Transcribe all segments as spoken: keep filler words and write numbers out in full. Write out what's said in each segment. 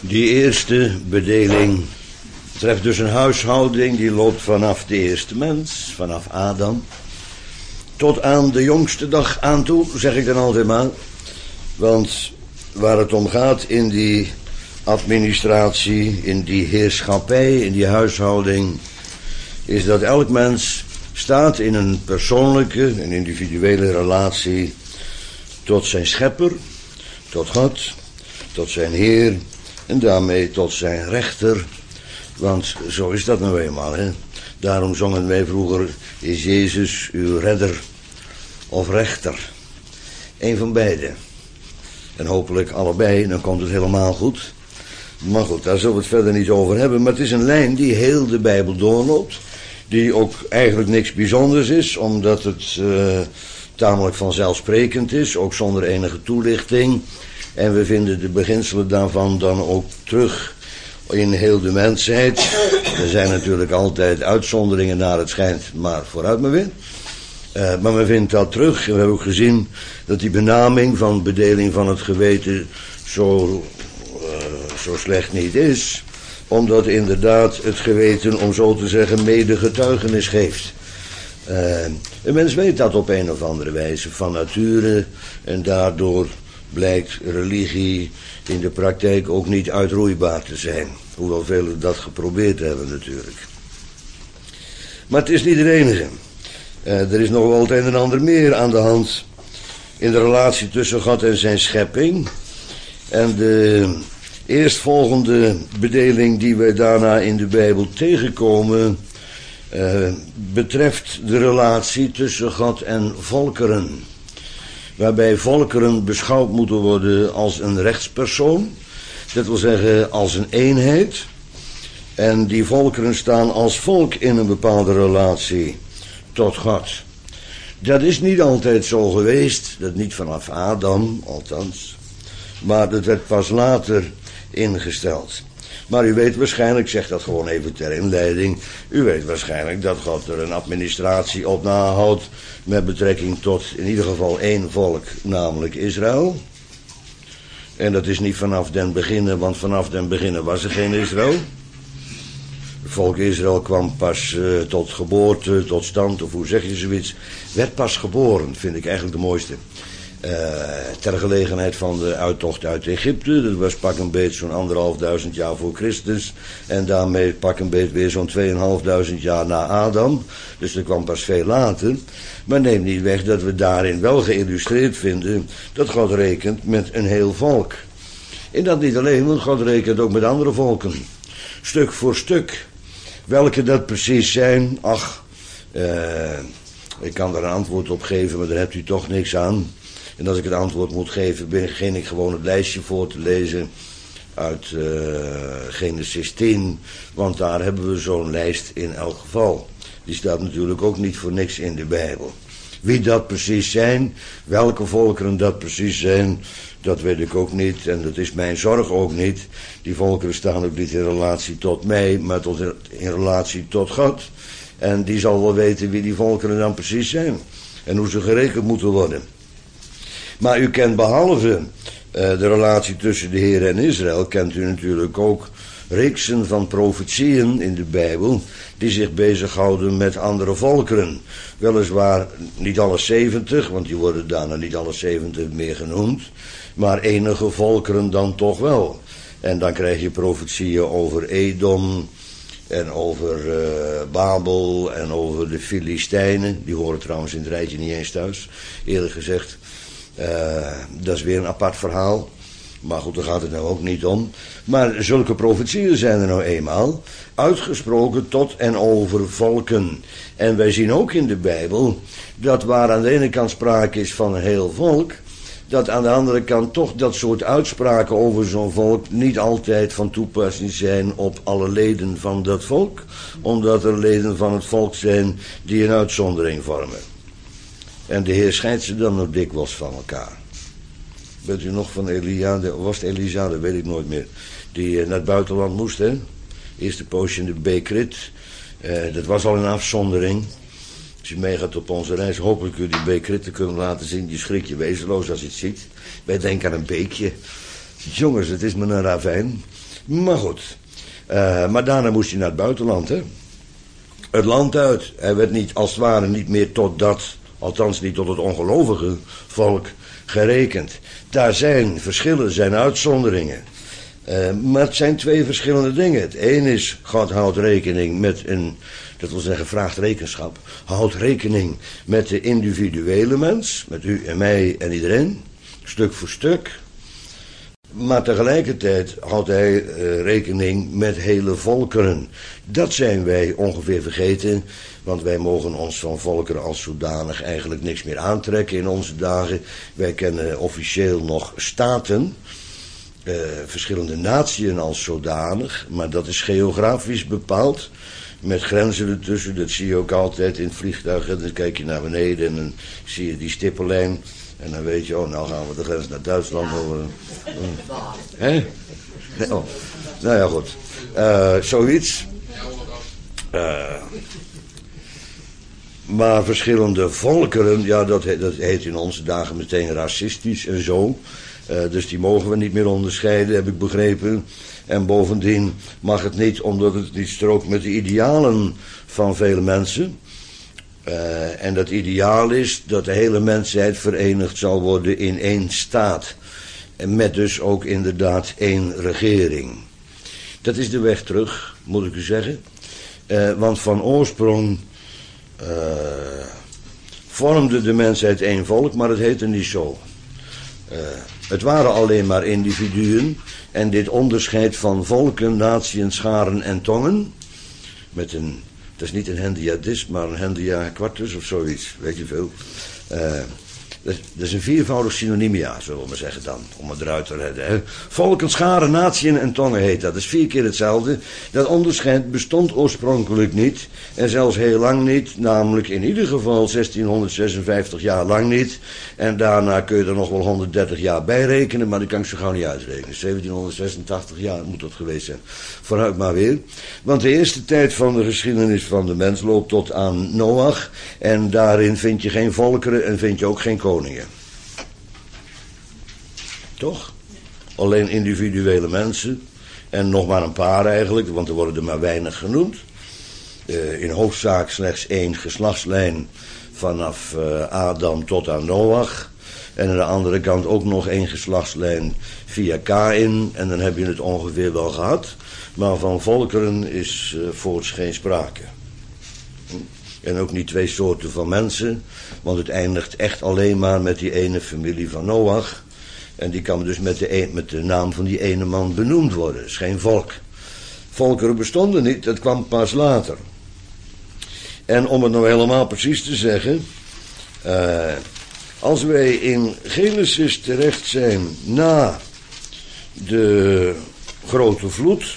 Die eerste bedeling treft dus een huishouding die loopt vanaf de eerste mens, vanaf Adam, tot aan de jongste dag aan toe, zeg ik dan altijd maar. Want waar het om gaat in die administratie, in die heerschappij, in die huishouding, is dat elk mens staat in een persoonlijke, een individuele relatie tot zijn schepper, tot God, tot zijn Heer en daarmee tot zijn rechter. Want zo is dat nou eenmaal, hè. Daarom zongen wij vroeger, is Jezus uw redder of rechter? Eén van beide. En hopelijk allebei, dan komt het helemaal goed. Maar goed, daar zullen we het verder niet over hebben. Maar het is een lijn die heel de Bijbel doorloopt. Die ook eigenlijk niks bijzonders is, omdat het uh, tamelijk vanzelfsprekend is, ook zonder enige toelichting. En we vinden de beginselen daarvan dan ook terug in heel de mensheid. Er zijn natuurlijk altijd uitzonderingen naar het schijnt, maar vooruit maar weer. Uh, maar we vinden dat terug. En we hebben ook gezien dat die benaming van bedeling van het geweten zo, uh, zo slecht niet is. Omdat inderdaad het geweten, om zo te zeggen, mede getuigenis geeft. Uh, een mens weet dat op een of andere wijze van nature. En daardoor blijkt religie in de praktijk ook niet uitroeibaar te zijn. Hoewel velen dat geprobeerd hebben natuurlijk. Maar het is niet de enige. Uh, er is nog wel het een en ander meer aan de hand in de relatie tussen God en zijn schepping. En de eerstvolgende bedeling die wij daarna in de Bijbel tegenkomen, uh, betreft de relatie tussen God en volkeren. Waarbij volkeren beschouwd moeten worden als een rechtspersoon, dat wil zeggen als een eenheid. En die volkeren staan als volk in een bepaalde relatie tot God. Dat is niet altijd zo geweest, dat niet vanaf Adam, althans. Maar dat werd pas later ingesteld. Maar u weet waarschijnlijk, ik zeg dat gewoon even ter inleiding, u weet waarschijnlijk dat God er een administratie op nahoudt met betrekking tot in ieder geval één volk, namelijk Israël. En dat is niet vanaf den beginnen, want vanaf den beginnen was er geen Israël. Het volk Israël kwam pas uh, tot geboorte, tot stand, of hoe zeg je zoiets, werd pas geboren, vind ik eigenlijk de mooiste. Uh, ter gelegenheid van de uittocht uit Egypte, dat was pak een beet zo'n anderhalf duizend jaar voor Christus. En daarmee pak een beet weer zo'n tweeënhalf duizend jaar na Adam. Dus dat kwam pas veel later. Maar neem niet weg dat we daarin wel geïllustreerd vinden dat God rekent met een heel volk. En dat niet alleen, want God rekent ook met andere volken. Stuk voor stuk. Welke dat precies zijn, ach, uh, ik kan daar een antwoord op geven, maar daar hebt u toch niks aan. En als ik het antwoord moet geven, begin ik gewoon het lijstje voor te lezen uit uh, Genesis tien. Want daar hebben we zo'n lijst in elk geval. Die staat natuurlijk ook niet voor niks in de Bijbel. Wie dat precies zijn, welke volkeren dat precies zijn, dat weet ik ook niet. En dat is mijn zorg ook niet. Die volkeren staan ook niet in relatie tot mij, maar tot in relatie tot God. En die zal wel weten wie die volkeren dan precies zijn. En hoe ze gerekend moeten worden. Maar u kent behalve uh, de relatie tussen de Heer en Israël, kent u natuurlijk ook reeksen van profetieën in de Bijbel die zich bezighouden met andere volkeren. Weliswaar niet alle zeventig, want die worden daarna niet alle zeventig meer genoemd, maar enige volkeren dan toch wel. En dan krijg je profetieën over Edom en over uh, Babel en over de Filistijnen. Die horen trouwens in het rijtje niet eens thuis, eerlijk gezegd. Uh, dat is weer een apart verhaal. Maar goed, daar gaat het nou ook niet om. Maar zulke profetieën zijn er nou eenmaal uitgesproken tot en over volken. En wij zien ook in de Bijbel dat waar aan de ene kant sprake is van een heel volk, dat aan de andere kant toch dat soort uitspraken over zo'n volk niet altijd van toepassing zijn op alle leden van dat volk, omdat er leden van het volk zijn die een uitzondering vormen. En de Heer scheidt ze dan nog dikwijls van elkaar. Bent u nog van Elia, was het Elisa, dat weet ik nooit meer, die uh, naar het buitenland moest, hè? Eerste poosje in de Bekrit. Uh, dat was al een afzondering. Als je meegaat op onze reis, hopelijk u die Bekrit te kunnen laten zien. Die schrik je wezenloos als je het ziet. Wij denken aan een beekje. Jongens, het is maar een ravijn. Maar goed. Uh, maar daarna moest hij naar het buitenland, hè. Het land uit. Hij werd niet, als het ware, niet meer tot dat, althans niet tot het ongelovige volk gerekend. Daar zijn verschillen, zijn uitzonderingen. Uh, maar het zijn twee verschillende dingen. Het een is, God houdt rekening met een, dat wil zeggen, vraagt rekenschap. Houdt rekening met de individuele mens, met u en mij en iedereen, stuk voor stuk. Maar tegelijkertijd houdt hij uh, rekening met hele volkeren. Dat zijn wij ongeveer vergeten, want wij mogen ons van volkeren als zodanig eigenlijk niks meer aantrekken in onze dagen. Wij kennen officieel nog staten, uh, verschillende natieën als zodanig, maar dat is geografisch bepaald. Met grenzen ertussen, dat zie je ook altijd in vliegtuigen. Dan kijk je naar beneden en dan zie je die stippenlijn. En dan weet je, oh, nou gaan we de grens naar Duitsland over. Hè? Oh. Nou ja, goed. Uh, zoiets. Uh, maar verschillende volkeren, ja, dat heet, dat heet in onze dagen meteen racistisch en zo. Uh, dus die mogen we niet meer onderscheiden, heb ik begrepen. En bovendien mag het niet, omdat het niet strookt met de idealen van vele mensen. Uh, en dat ideaal is dat de hele mensheid verenigd zal worden in één staat. En met dus ook inderdaad één regering. Dat is de weg terug, moet ik u zeggen. Uh, want van oorsprong uh, vormde de mensheid één volk, maar het heette niet zo. Uh, het waren alleen maar individuen. En dit onderscheid van volken, natieën, scharen en tongen, met een, dat is niet een hendiadis, maar een hendia quartus of zoiets, weet je veel. Uh, dat, dat is een viervoudig synonymia, zullen we maar zeggen dan, om het eruit te redden. Hè. Volken, scharen, natieën en tongen heet dat. Dat is vier keer hetzelfde. Dat onderscheid bestond oorspronkelijk niet, en zelfs heel lang niet, namelijk in ieder geval zestienhonderdzesenvijftig jaar lang niet. En daarna kun je er nog wel honderddertig jaar bij rekenen, maar die kan ik zo gauw niet uitrekenen. zeventienhonderdzesentachtig jaar moet dat geweest zijn. Vooruit maar weer. Want de eerste tijd van de geschiedenis van de mens loopt tot aan Noach. En daarin vind je geen volkeren en vind je ook geen koningen. Toch? Alleen individuele mensen. En nog maar een paar eigenlijk, want er worden er maar weinig genoemd. Uh, in hoofdzaak slechts één geslachtslijn vanaf uh, Adam tot aan Noach. En aan de andere kant ook nog één geslachtslijn via Kaïn. En dan heb je het ongeveer wel gehad. Maar van volkeren is uh, voorts geen sprake. En ook niet twee soorten van mensen. Want het eindigt echt alleen maar met die ene familie van Noach. En die kan dus met de, een, met de naam van die ene man benoemd worden. Het is geen volk. Volkeren bestonden niet, dat kwam pas later. En om het nou helemaal precies te zeggen. Uh, als wij in Genesis terecht zijn na de grote vloed,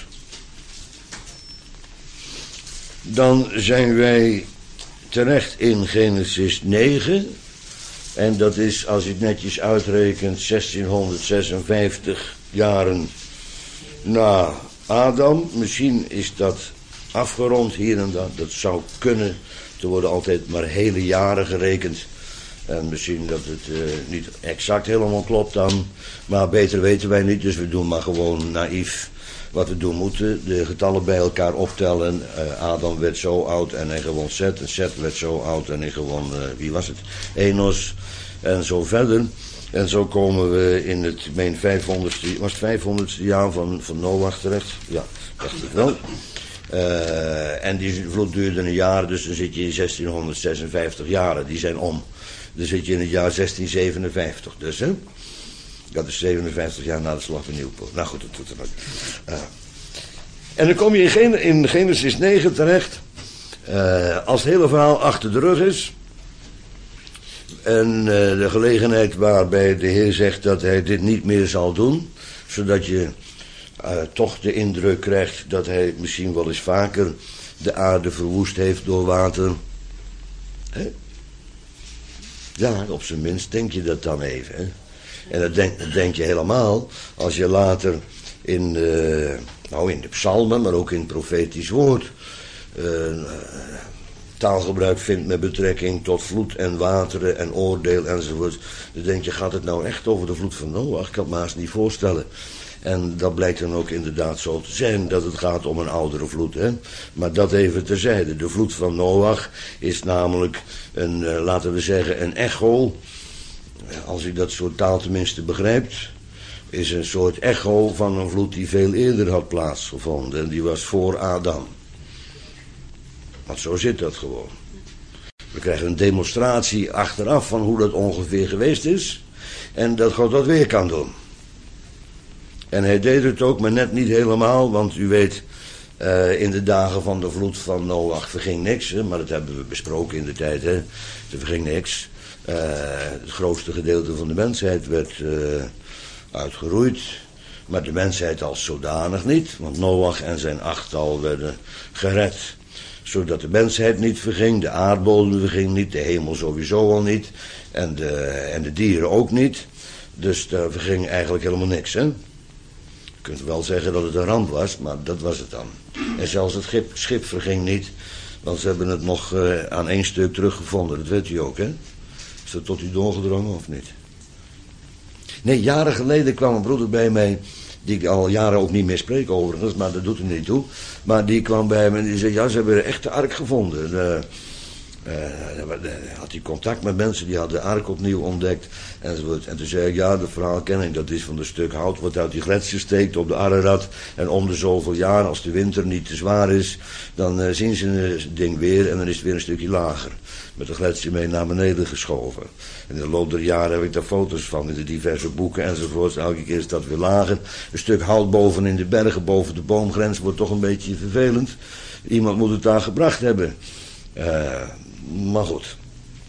dan zijn wij terecht in Genesis negen. En dat is, als je het netjes uitrekent, zestienhonderdzesenvijftig jaren na Adam. Misschien is dat afgerond hier en daar. Dat zou kunnen. Er worden altijd maar hele jaren gerekend. En misschien dat het uh, niet exact helemaal klopt dan. Maar beter weten wij niet. Dus we doen maar gewoon naïef wat we doen moeten. De getallen bij elkaar optellen. Uh, Adam werd zo oud en hij gewon Seth. En Seth werd zo oud en hij gewon, uh, wie was het? Enos. En zo verder. En zo komen we in het, ik meen, vijfhonderdste, was het vijfhonderdste jaar van, van Noach terecht. Ja, dacht ik wel. Uh, en die vloed duurde een jaar, dus dan zit je in zestienhonderdzesenvijftig jaren. Die zijn om. Dan zit je in het jaar zestienzevenenvijftig. Dus, hè? Dat is zevenenvijftig jaar na de slag van Nieuwpoort. Nou goed, dat doet er ook. Uh. En dan kom je in, Gen- in Genesis negen terecht. Uh, als het hele verhaal achter de rug is. En uh, de gelegenheid waarbij de Heer zegt dat hij dit niet meer zal doen. Zodat je uh, toch de indruk krijgt dat hij misschien wel eens vaker de aarde verwoest heeft door water. Hè? Ja, op zijn minst denk je dat dan even. Hè? En dat denk, dat denk je helemaal als je later in de, nou in de psalmen, maar ook in het profetisch woord uh, taalgebruik vindt met betrekking tot vloed en wateren en oordeel enzovoort. Dan denk je, gaat het nou echt over de vloed van Noach? Ik kan het me haast niet voorstellen. En dat blijkt dan ook inderdaad zo te zijn, dat het gaat om een oudere vloed. Hè? Maar dat even terzijde. De vloed van Noach is namelijk een, uh, laten we zeggen, een echo. Als u dat soort taal tenminste begrijpt, is een soort echo van een vloed die veel eerder had plaatsgevonden. En die was voor Adam. Want zo zit dat gewoon. We krijgen een demonstratie achteraf van hoe dat ongeveer geweest is. En dat God dat weer kan doen. En hij deed het ook, maar net niet helemaal. Want u weet, uh, in de dagen van de vloed van Noach verging niks. Hè, maar dat hebben we besproken in de tijd. Hè. Er verging niks. Uh, het grootste gedeelte van de mensheid werd uh, uitgeroeid. Maar de mensheid als zodanig niet. Want Noach en zijn achttal werden gered. Zodat de mensheid niet verging, de aardbodem verging niet, de hemel sowieso al niet. En de, en de dieren ook niet. Dus daar verging eigenlijk helemaal niks, hè. Je kunt wel zeggen dat het een ramp was, maar dat was het dan. En zelfs het schip, schip verging niet. Want ze hebben het nog uh, aan één stuk teruggevonden, dat weet u ook, hè. Is dat tot u doorgedrongen of niet? Nee, jaren geleden kwam een broeder bij mij, die ik al jaren ook niet meer spreek overigens, maar dat doet er niet toe. Maar die kwam bij me en die zei, ja, ze hebben een echte ark gevonden. Uh, uh, had hij contact met mensen die hadden de ark opnieuw ontdekt. Enzovoort. En toen zei ik, ja, dat verhaal ken ik. Dat is van een stuk hout wat uit die gletsjer steekt op de Ararat. En om de zoveel jaar, als de winter niet te zwaar is, dan uh, zien ze het ding weer en dan is het weer een stukje lager. Met de gletsjer mee naar beneden geschoven. En in de loop der jaren heb ik daar foto's van in de diverse boeken enzovoort. Elke keer is dat weer lager. Een stuk hout boven in de bergen, boven de boomgrens, wordt toch een beetje vervelend. Iemand moet het daar gebracht hebben. Uh, maar goed.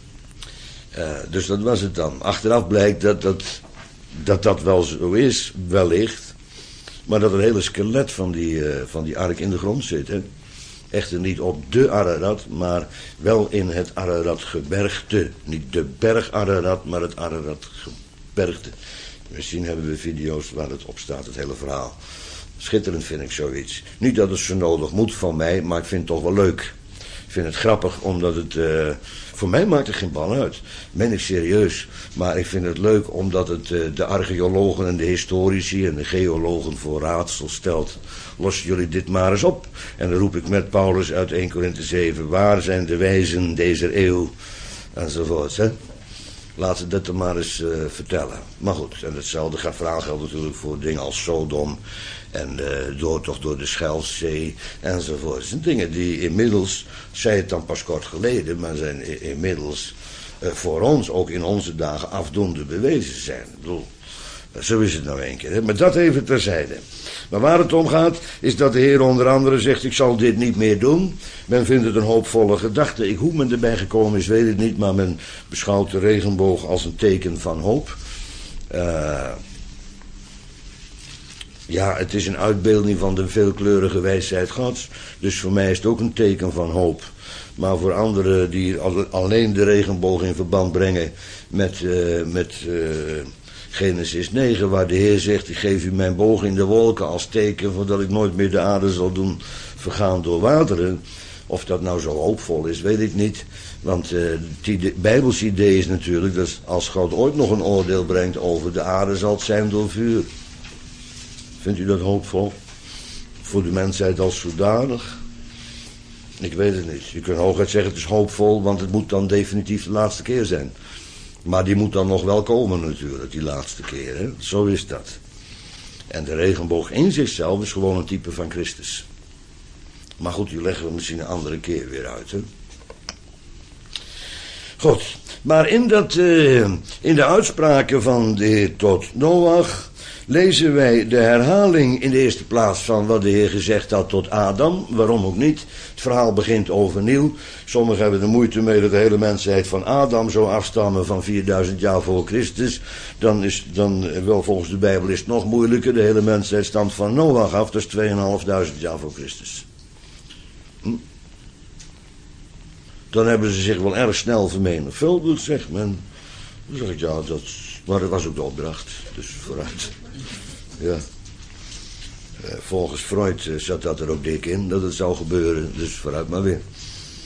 Uh, dus dat was het dan. Achteraf blijkt dat dat, dat dat wel zo is, wellicht. Maar dat er een hele skelet van die, uh, van die ark in de grond zit, hè. Echter niet op de Ararat, maar wel in het Ararat-gebergte. Niet de berg Ararat, maar het Ararat-gebergte. Misschien hebben we video's waar het op staat, het hele verhaal. Schitterend vind ik zoiets. Niet dat het zo nodig moet van mij, maar ik vind het toch wel leuk. Ik vind het grappig, omdat het... Uh, voor mij maakt het geen bal uit. Ben ik serieus. Maar ik vind het leuk, omdat het uh, de archeologen en de historici en de geologen voor raadsel stelt. Los jullie dit maar eens op. En dan roep ik met Paulus uit eerste Korinthe zeven. Waar zijn de wijzen deze eeuw? Enzovoort, hè. Laten we dat er maar eens uh, vertellen. Maar goed, en hetzelfde verhaal geldt natuurlijk voor dingen als Sodom. En uh, doortocht door de Schelfzee enzovoort. Dat zijn dingen die inmiddels, zei het dan pas kort geleden, maar zijn inmiddels uh, voor ons ook in onze dagen afdoende bewezen zijn. Ik bedoel, zo is het nou een keer. Hè? Maar dat even terzijde. Maar waar het om gaat, is dat de Heer onder andere zegt, ik zal dit niet meer doen. Men vindt het een hoopvolle gedachte. Ik, hoe men erbij gekomen is, weet ik niet, maar men beschouwt de regenboog als een teken van hoop. Uh, ja, het is een uitbeelding van de veelkleurige wijsheid Gods. Dus voor mij is het ook een teken van hoop. Maar voor anderen die alleen de regenboog in verband brengen met, uh, met uh, Genesis negen, waar de Heer zegt, ik geef u mijn boog in de wolken als teken voordat ik nooit meer de aarde zal doen vergaan door wateren. Of dat nou zo hoopvol is, weet ik niet. Want uh, het Bijbels idee is natuurlijk dat als God ooit nog een oordeel brengt over de aarde, zal het zijn door vuur. Vindt u dat hoopvol? Voor de mensheid als zodanig? Ik weet het niet. Je kunt hooguit zeggen het is hoopvol, want het moet dan definitief de laatste keer zijn. Maar die moet dan nog wel komen natuurlijk, die laatste keer. Hè? Zo is dat. En de regenboog in zichzelf is gewoon een type van Christus. Maar goed, die leggen we misschien een andere keer weer uit. Hè? Goed, maar in, dat, uh, in de uitspraken van de Heer tot Noach lezen wij de herhaling in de eerste plaats van wat de Heer gezegd had tot Adam. Waarom ook niet? Het verhaal begint overnieuw. Sommigen hebben er moeite mee dat de hele mensheid van Adam zou afstammen van vierduizend jaar voor Christus. Dan is dan wel volgens de Bijbel is het nog moeilijker. De hele mensheid stamt van Noach af, dus tweeënhalfduizend jaar voor Christus. Hm? Dan hebben ze zich wel erg snel vermenigvuldigd, zegt men. Dan zeg ik, ja, dat, maar dat was ook de opdracht. Dus vooruit. Ja. Uh, volgens Freud uh, zat dat er ook dik in, dat het zou gebeuren. Dus vooruit maar weer.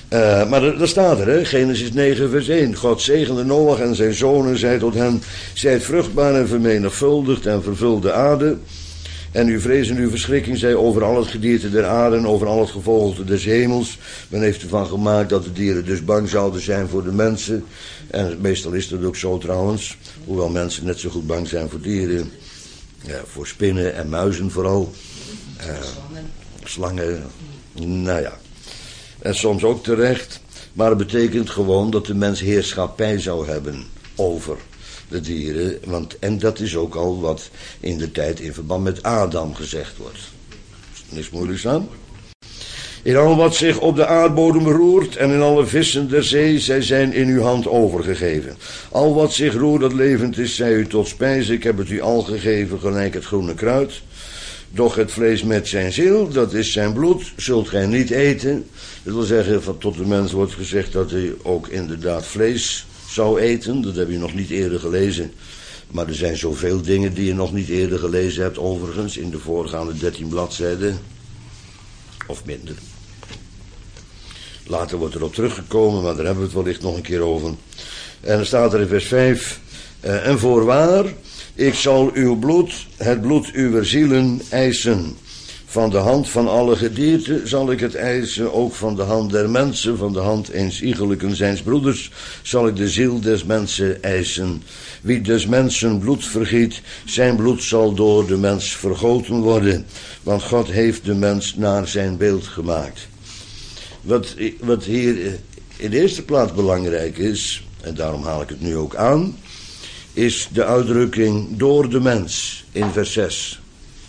Uh, maar dat staat er, hè? Genesis negen vers één. God zegende Noach en zijn zonen, zei tot hen: zijt vruchtbaar en vermenigvuldigd en vervul de aarde. En uw vrees en uw verschrikking zij over al het gedierte der aarde en over al het gevogelte des hemels. Men heeft ervan gemaakt dat de dieren dus bang zouden zijn voor de mensen. En meestal is dat ook zo trouwens. Hoewel mensen net zo goed bang zijn voor dieren. Ja, voor spinnen en muizen vooral. Uh, slangen, nou ja. En soms ook terecht. Maar het betekent gewoon dat de mens heerschappij zou hebben over de dieren. Want, en dat is ook al wat in de tijd in verband met Adam gezegd wordt. Niks moeilijks aan. In al wat zich op de aardbodem roert en in alle vissen der zee, zij zijn in uw hand overgegeven. Al wat zich roert dat levend is, zij u tot spijze. Ik heb het u al gegeven, gelijk het groene kruid. Doch het vlees met zijn ziel, dat is zijn bloed, zult gij niet eten. Dat wil zeggen, van tot de mens wordt gezegd dat hij ook inderdaad vlees zou eten. Dat heb je nog niet eerder gelezen. Maar er zijn zoveel dingen die je nog niet eerder gelezen hebt, overigens, in de voorgaande dertien bladzijden. Of minder. Later wordt erop teruggekomen, maar daar hebben we het wellicht nog een keer over. En dan staat er in vers vijf. Uh, en voorwaar, ik zal uw bloed, het bloed uwer zielen, eisen. Van de hand van alle gedierte zal ik het eisen, ook van de hand der mensen, van de hand eens iegelijken zijns broeders, zal ik de ziel des mensen eisen. Wie des mensen bloed vergiet, zijn bloed zal door de mens vergoten worden, want God heeft de mens naar zijn beeld gemaakt. Wat, wat hier in de eerste plaats belangrijk is, en daarom haal ik het nu ook aan, is de uitdrukking door de mens in vers zes.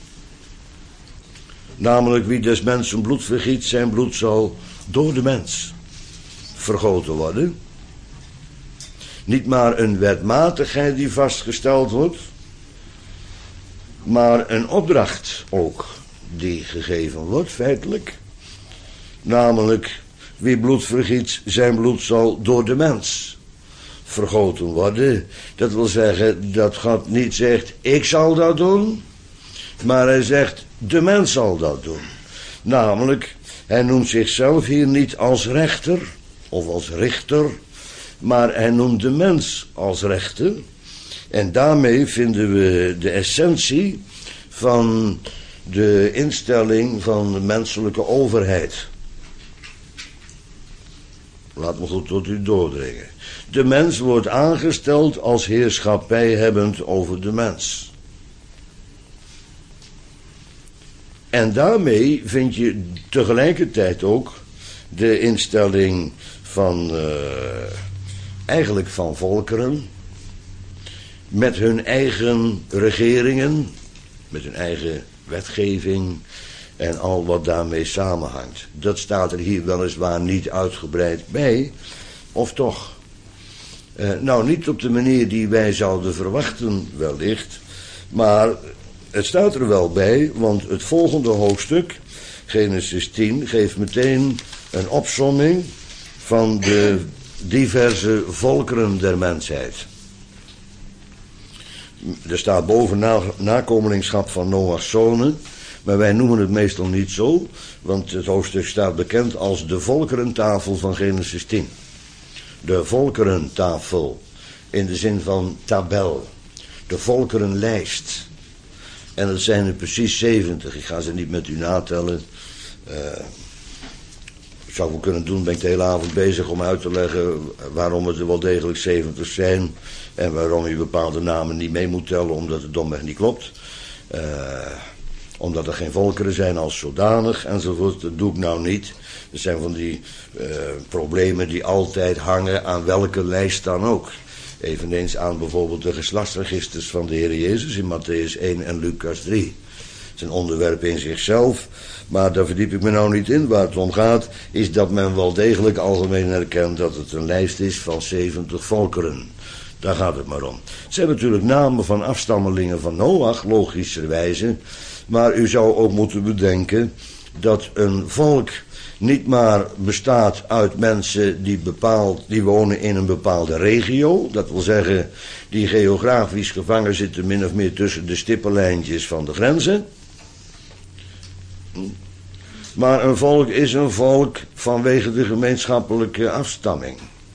Namelijk, wie des mensen bloed vergiet, zijn bloed zal door de mens vergoten worden. Niet maar een wetmatigheid die vastgesteld wordt, maar een opdracht ook die gegeven wordt, feitelijk. Namelijk, wie bloed vergiet, zijn bloed zal door de mens vergoten worden. Dat wil zeggen dat God niet zegt, ik zal dat doen, maar hij zegt, de mens zal dat doen. Namelijk, hij noemt zichzelf hier niet als rechter of als richter, maar hij noemt de mens als rechter. En daarmee vinden we de essentie van de instelling van de menselijke overheid. Laat me goed tot u doordringen. De mens wordt aangesteld als heerschappij hebbend over de mens. En daarmee vind je tegelijkertijd ook de instelling van, uh, eigenlijk van volkeren, met hun eigen regeringen, met hun eigen wetgeving en al wat daarmee samenhangt. Dat staat er hier weliswaar niet uitgebreid bij, of toch? Uh, nou, niet op de manier die wij zouden verwachten wellicht, maar het staat er wel bij, want het volgende hoofdstuk, Genesis tien, geeft meteen een opsomming van de diverse volkeren der mensheid. Er staat boven na, nakomelingschap van Noach's zonen, maar wij noemen het meestal niet zo, want het hoofdstuk staat bekend als de volkerentafel van Genesis tien. De volkerentafel, in de zin van tabel, de volkerenlijst. En dat zijn er precies zeventig. Ik ga ze niet met u natellen. Uh, ik zou wel kunnen doen, ben ik de hele avond bezig om uit te leggen waarom het er wel degelijk zeventig zijn. En waarom je bepaalde namen niet mee moet tellen, omdat het domweg niet klopt. Uh, omdat er geen volkeren zijn als zodanig enzovoort. Dat doe ik nou niet. Dat zijn van die uh, problemen die altijd hangen aan welke lijst dan ook. Eveneens aan bijvoorbeeld de geslachtsregisters van de Heer Jezus in Matthäus één en Lucas drie. Het is een onderwerp in zichzelf, maar daar verdiep ik me nou niet in. Waar het om gaat, is dat men wel degelijk algemeen herkent dat het een lijst is van zeventig volkeren. Daar gaat het maar om. Het zijn natuurlijk namen van afstammelingen van Noach, logischerwijze. Maar u zou ook moeten bedenken dat een volk niet maar bestaat uit mensen die, bepaald, die wonen in een bepaalde regio. Dat wil zeggen, die geografisch gevangen zitten min of meer tussen de stippenlijntjes van de grenzen. Maar een volk is een volk vanwege de gemeenschappelijke afstamming.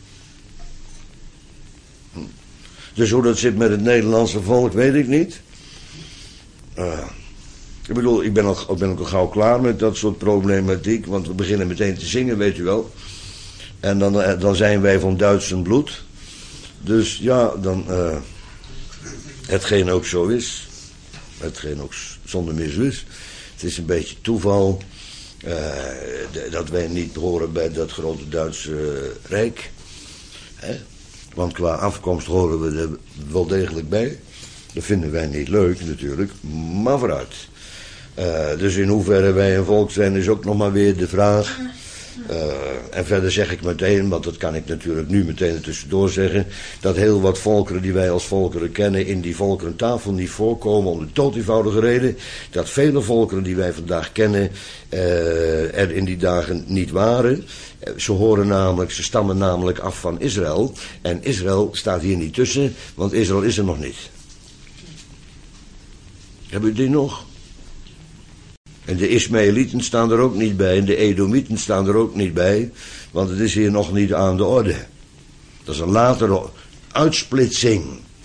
Dus hoe dat zit met het Nederlandse volk, weet ik niet. Uh, ik bedoel, ik ben al, ik ben ook al gauw klaar met dat soort problematiek. Want we beginnen meteen te zingen, weet u wel. En dan, dan zijn wij van Duits bloed. Dus ja, dan... Uh, hetgeen ook zo is. Hetgeen ook zonder meer zo is. Het is een beetje toeval... Uh, de, dat wij niet horen bij dat grote Duitse uh, Rijk. Hè? Want qua afkomst horen we er wel degelijk bij. Dat vinden wij niet leuk natuurlijk, maar vooruit. Uh, dus in hoeverre wij een volk zijn is ook nog maar weer de vraag. Uh, en verder zeg ik meteen, want dat kan ik natuurlijk nu meteen tussendoor zeggen... dat heel wat volkeren die wij als volkeren kennen in die volkerentafel niet voorkomen... om de dood eenvoudige reden dat vele volkeren die wij vandaag kennen uh, er in die dagen niet waren. Ze horen namelijk, ze stammen namelijk af van Israël. En Israël staat hier niet tussen, want Israël is er nog niet. Hebben jullie die nog? En de Ismaëlieten staan er ook niet bij. En de Edomieten staan er ook niet bij. Want het is hier nog niet aan de orde. Dat is een latere uitsplitsing.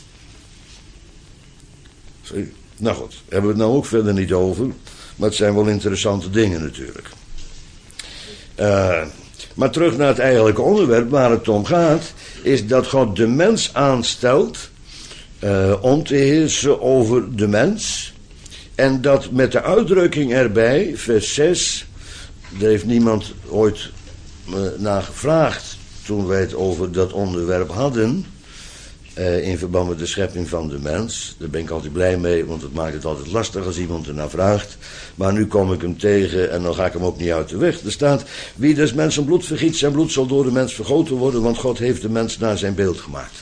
Sorry. Nou goed, hebben we het nou ook verder niet over. Maar het zijn wel interessante dingen natuurlijk. Uh, maar terug naar het eigenlijke onderwerp waar het om gaat. Is dat God de mens aanstelt. Uh, om te heersen over de mens. En dat met de uitdrukking erbij, vers zes, daar heeft niemand ooit uh, naar gevraagd toen wij het over dat onderwerp hadden, uh, in verband met de schepping van de mens. Daar ben ik altijd blij mee, want het maakt het altijd lastig als iemand ernaar vraagt. Maar nu kom ik hem tegen en dan ga ik hem ook niet uit de weg. Er staat, wie des mensen bloed vergiet, zijn bloed zal door de mens vergoten worden, want God heeft de mens naar zijn beeld gemaakt.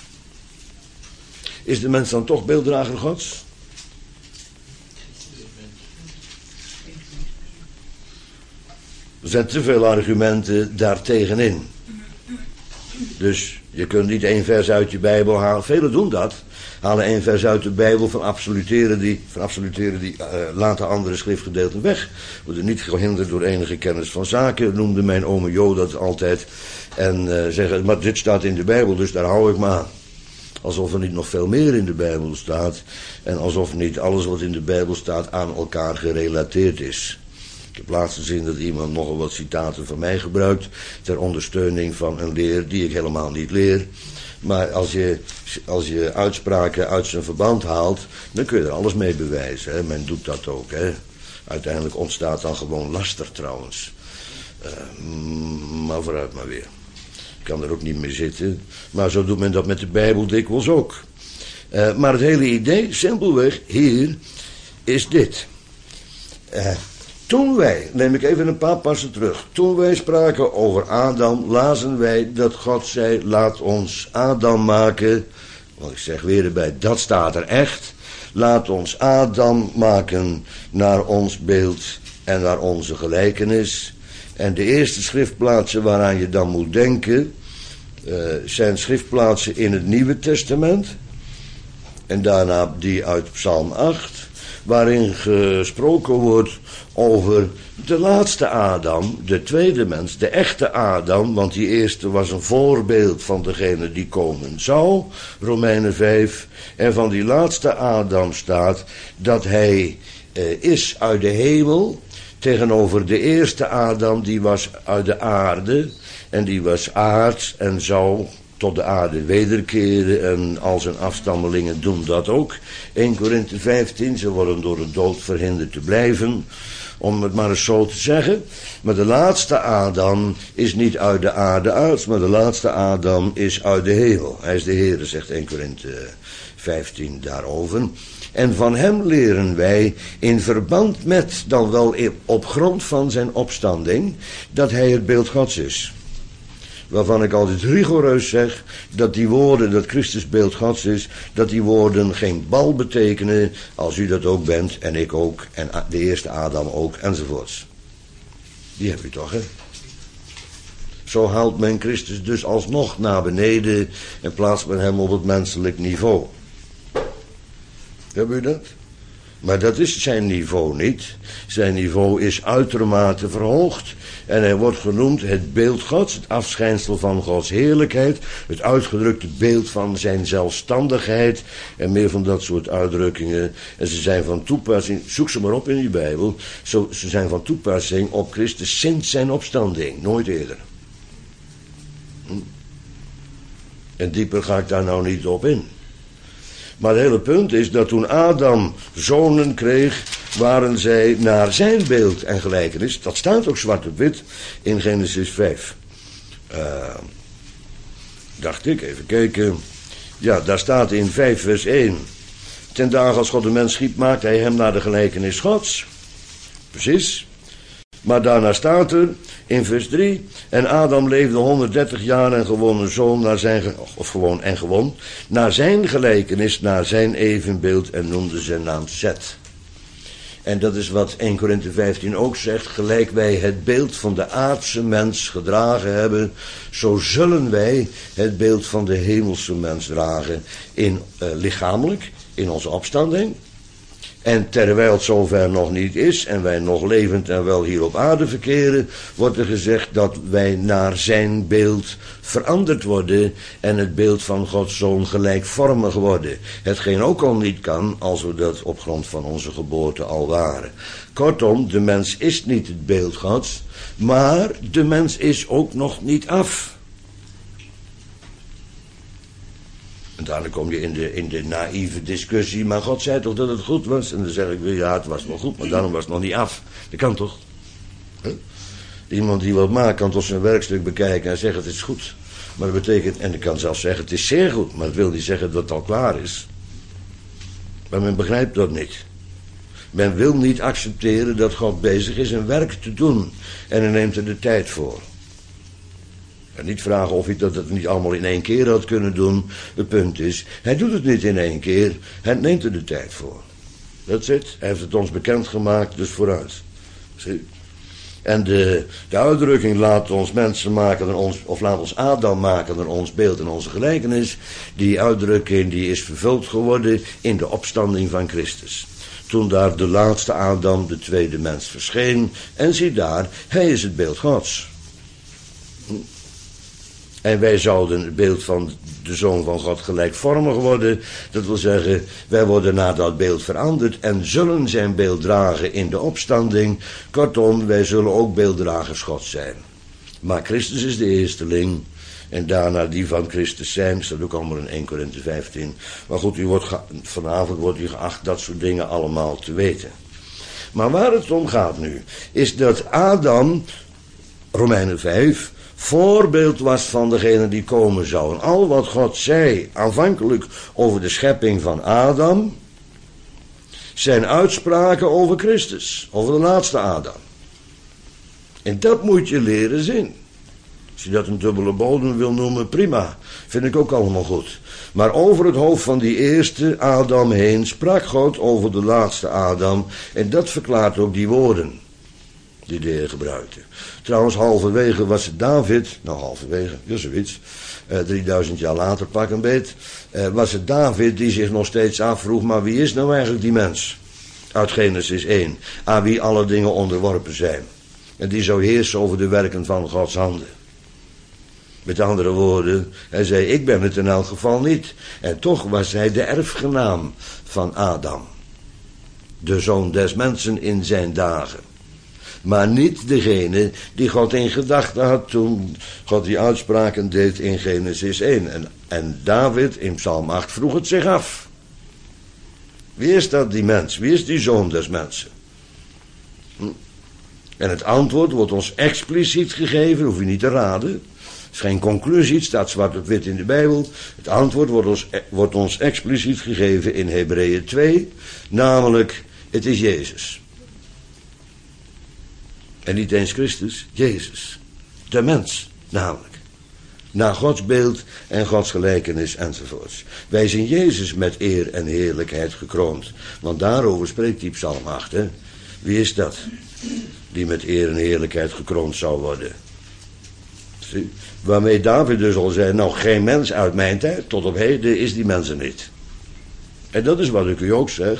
Is de mens dan toch beelddrager Gods? Er zijn te veel argumenten daartegenin. Dus je kunt niet één vers uit je Bijbel halen. Velen doen dat. Halen één vers uit de Bijbel, van absoluteren die, van absoluteren die uh, laten andere schriftgedeelten weg. Worden niet gehinderd door enige kennis van zaken, noemde mijn ome Jo dat altijd. En uh, zeggen, maar dit staat in de Bijbel, dus daar hou ik me aan. Alsof er niet nog veel meer in de Bijbel staat. En alsof niet alles wat in de Bijbel staat aan elkaar gerelateerd is. Ik heb laatst gezien dat iemand nogal wat citaten van mij gebruikt ter ondersteuning van een leer die ik helemaal niet leer. Maar als je, als je uitspraken uit zijn verband haalt, dan kun je er alles mee bewijzen. Hè. Men doet dat ook. Hè. Uiteindelijk ontstaat dan gewoon laster trouwens. Uh, maar vooruit maar weer. Ik kan er ook niet meer zitten. Maar zo doet men dat met de Bijbel dikwijls ook. Uh, maar het hele idee, simpelweg hier, is dit. Uh, Toen wij, neem ik even een paar passen terug. Toen wij spraken over Adam, lazen wij dat God zei, laat ons Adam maken. Want ik zeg weer erbij, dat staat er echt. Laat ons Adam maken naar ons beeld en naar onze gelijkenis. En de eerste schriftplaatsen waaraan je dan moet denken, uh, zijn schriftplaatsen in het Nieuwe Testament. En daarna die uit Psalm acht, waarin gesproken wordt over de laatste Adam, de tweede mens, de echte Adam, want die eerste was een voorbeeld van degene die komen zou, Romeinen vijf, en van die laatste Adam staat dat hij eh, is uit de hemel, tegenover de eerste Adam, die was uit de aarde, en die was aards en zou tot de aarde wederkeren, en al zijn afstammelingen doen dat ook. Eerste Korinthe vijftien, ze worden door de dood verhinderd te blijven, om het maar eens zo te zeggen. Maar de laatste Adam is niet uit de aarde uit, maar de laatste Adam is uit de hemel. Hij is de Heere, zegt Eerste Korinthe vijftien daarover. En van hem leren wij in verband met, dan wel op grond van zijn opstanding, dat hij het beeld Gods is. Waarvan ik altijd rigoureus zeg dat die woorden, dat Christus beeld Gods is, dat die woorden geen bal betekenen als u dat ook bent en ik ook en de eerste Adam ook enzovoorts. Die heb je toch, hè? Zo haalt men Christus dus alsnog naar beneden en plaatst men hem op het menselijk niveau. Heb u dat? Maar dat is zijn niveau niet. Zijn niveau is uitermate verhoogd. En hij wordt genoemd het beeld Gods, het afschijnsel van Gods heerlijkheid, het uitgedrukte beeld van zijn zelfstandigheid en meer van dat soort uitdrukkingen. En ze zijn van toepassing, zoek ze maar op in je Bijbel, zo, ze zijn van toepassing op Christus sinds zijn opstanding, nooit eerder. Hm? En dieper ga ik daar nou niet op in. Maar het hele punt is dat toen Adam zonen kreeg, waren zij naar zijn beeld en gelijkenis. Dat staat ook zwart op wit in Genesis vijf. Uh, dacht ik, even kijken. Ja, daar staat in vijf vers één. Ten dagen als God de mens schiep, maakte hij hem naar de gelijkenis Gods. Precies. Maar daarna staat er in vers drie. En Adam leefde honderddertig jaar en gewon een zoon naar zijn, of gewoon en gewoon, naar zijn gelijkenis, naar zijn evenbeeld en noemde zijn naam Zet. En dat is wat eerste Korinthe vijftien ook zegt. Gelijk wij het beeld van de aardse mens gedragen hebben, zo zullen wij het beeld van de hemelse mens dragen. In uh, lichamelijk, in onze opstanding. En terwijl het zover nog niet is en wij nog levend en wel hier op aarde verkeren, wordt er gezegd dat wij naar zijn beeld veranderd worden en het beeld van Gods Zoon gelijkvormig worden. Hetgeen ook al niet kan als we dat op grond van onze geboorte al waren. Kortom, de mens is niet het beeld Gods, maar de mens is ook nog niet af. En daarna kom je in de, in de naïeve discussie, maar God zei toch dat het goed was? En dan zeg ik weer, ja, het was wel goed, maar daarom was het nog niet af. Dat kan toch? Huh? Iemand die wat maakt kan toch zijn werkstuk bekijken en zeggen het is goed. Maar dat betekent, en ik kan zelfs zeggen het is zeer goed, maar dat wil niet zeggen dat het al klaar is. Maar men begrijpt dat niet. Men wil niet accepteren dat God bezig is een werk te doen. En hij neemt er de tijd voor. En niet vragen of hij dat het niet allemaal in één keer had kunnen doen. Het punt is, hij doet het niet in één keer. Hij neemt er de tijd voor. Dat is het. Hij heeft het ons bekendgemaakt, dus vooruit. Zie? En de, de uitdrukking laat ons mensen maken naar ons, of laat ons Adam maken naar ons beeld en onze gelijkenis. Die uitdrukking die is vervuld geworden in de opstanding van Christus. Toen daar de laatste Adam, de tweede mens, verscheen. En zie daar, hij is het beeld Gods. Hm. En wij zouden het beeld van de Zoon van God gelijkvormig worden. Dat wil zeggen, wij worden naar dat beeld veranderd en zullen zijn beeld dragen in de opstanding. Kortom, wij zullen ook beelddragers Gods zijn. Maar Christus is de eersteling. En daarna die van Christus zijn, staat ook allemaal in eerste Korinthe vijftien. Maar goed, u wordt ge- vanavond wordt u geacht dat soort dingen allemaal te weten. Maar waar het om gaat nu, is dat Adam, Romeinen vijf... voorbeeld was van degene die komen zou. En al wat God zei aanvankelijk over de schepping van Adam, zijn uitspraken over Christus, over de laatste Adam. En dat moet je leren zien. Als je dat een dubbele bodem wil noemen, prima. Vind ik ook allemaal goed. Maar over het hoofd van die eerste Adam heen sprak God over de laatste Adam. En dat verklaart ook die woorden die de Heer gebruikte. Trouwens, halverwege was het David, nou halverwege, ja zoiets, uh, drieduizend jaar later pak een beet, uh, was het David die zich nog steeds afvroeg, maar wie is nou eigenlijk die mens? Uit Genesis één, aan wie alle dingen onderworpen zijn. En die zou heersen over de werken van Gods handen. Met andere woorden, hij zei, ik ben het in elk geval niet. En toch was hij de erfgenaam van Adam. De zoon des mensen in zijn dagen. Maar niet degene die God in gedachten had toen God die uitspraken deed in Genesis één. En, en David in Psalm acht vroeg het zich af. Wie is dat die mens? Wie is die zoon des mensen? Hm? En het antwoord wordt ons expliciet gegeven, hoef je niet te raden. Het is geen conclusie, het staat zwart op wit in de Bijbel. Het antwoord wordt ons, wordt ons expliciet gegeven in Hebreeën twee. Namelijk, het is Jezus. En niet eens Christus, Jezus. De mens, namelijk. Naar Gods beeld en Gods gelijkenis enzovoorts. Wij zien Jezus met eer en heerlijkheid gekroond. Want daarover spreekt die Psalm acht. Hè? Wie is dat? Die met eer en heerlijkheid gekroond zou worden. Zie? Waarmee David dus al zei, nou geen mens uit mijn tijd, tot op heden is die mens er niet. En dat is wat ik u ook zeg.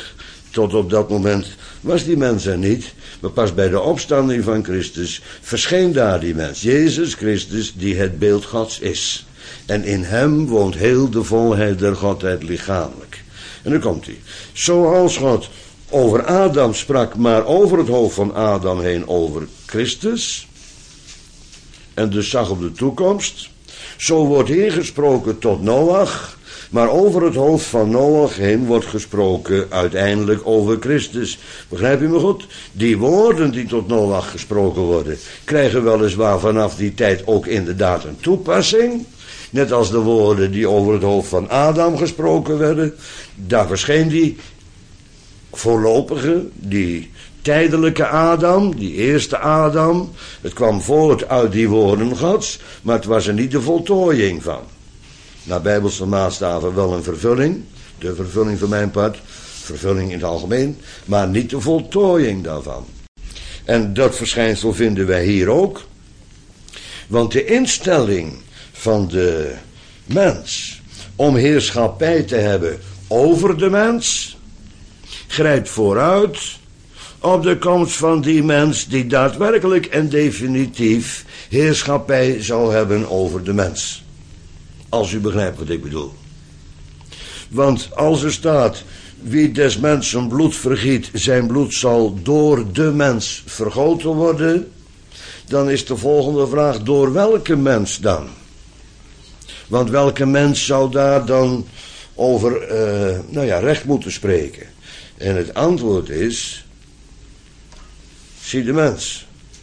Tot op dat moment was die mens er niet. Maar pas bij de opstanding van Christus verscheen daar die mens. Jezus Christus, die het beeld Gods is. En in hem woont heel de volheid der Godheid lichamelijk. En dan komt hij. Zoals God over Adam sprak, maar over het hoofd van Adam heen over Christus. En dus zag op de toekomst. Zo wordt hier gesproken tot Noach. Maar over het hoofd van Noach heen wordt gesproken uiteindelijk over Christus. Begrijp je me goed? Die woorden die tot Noach gesproken worden, krijgen weliswaar vanaf die tijd ook inderdaad een toepassing. Net als de woorden die over het hoofd van Adam gesproken werden. Daar verscheen die voorlopige, die tijdelijke Adam, die eerste Adam. Het kwam voort uit die woorden Gods, maar het was er niet de voltooiing van. Naar bijbelse maatstaven wel een vervulling, de vervulling van mijn part, vervulling in het algemeen, maar niet de voltooiing daarvan. En dat verschijnsel vinden wij hier ook, want de instelling van de mens om heerschappij te hebben over de mens grijpt vooruit op de komst van die mens die daadwerkelijk en definitief heerschappij zou hebben over de mens. Als u begrijpt wat ik bedoel. Want als er staat, wie des mensen bloed vergiet, zijn bloed zal door de mens vergoten worden, dan is de volgende vraag, door welke mens dan? Want welke mens zou daar dan over, uh, nou ja, recht moeten spreken? En het antwoord is, zie de mens.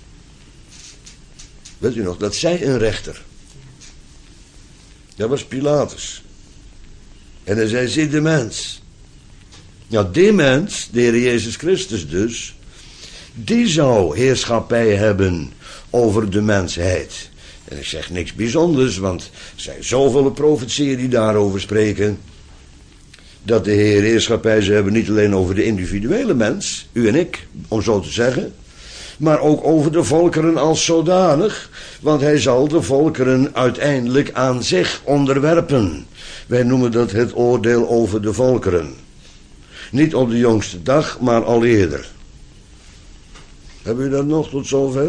Weet u nog, dat zei een rechter. Dat was Pilatus. En hij zei, zie de mens. Nou, die mens, de Heer Jezus Christus dus, die zou heerschappij hebben over de mensheid. En ik zeg niks bijzonders, want er zijn zoveel profetieën die daarover spreken, dat de Heer heerschappij zou hebben niet alleen over de individuele mens, u en ik, om zo te zeggen, maar ook over de volkeren als zodanig, want hij zal de volkeren uiteindelijk aan zich onderwerpen. Wij noemen dat het oordeel over de volkeren. Niet op de jongste dag, maar al eerder. Hebben u dat nog tot zover?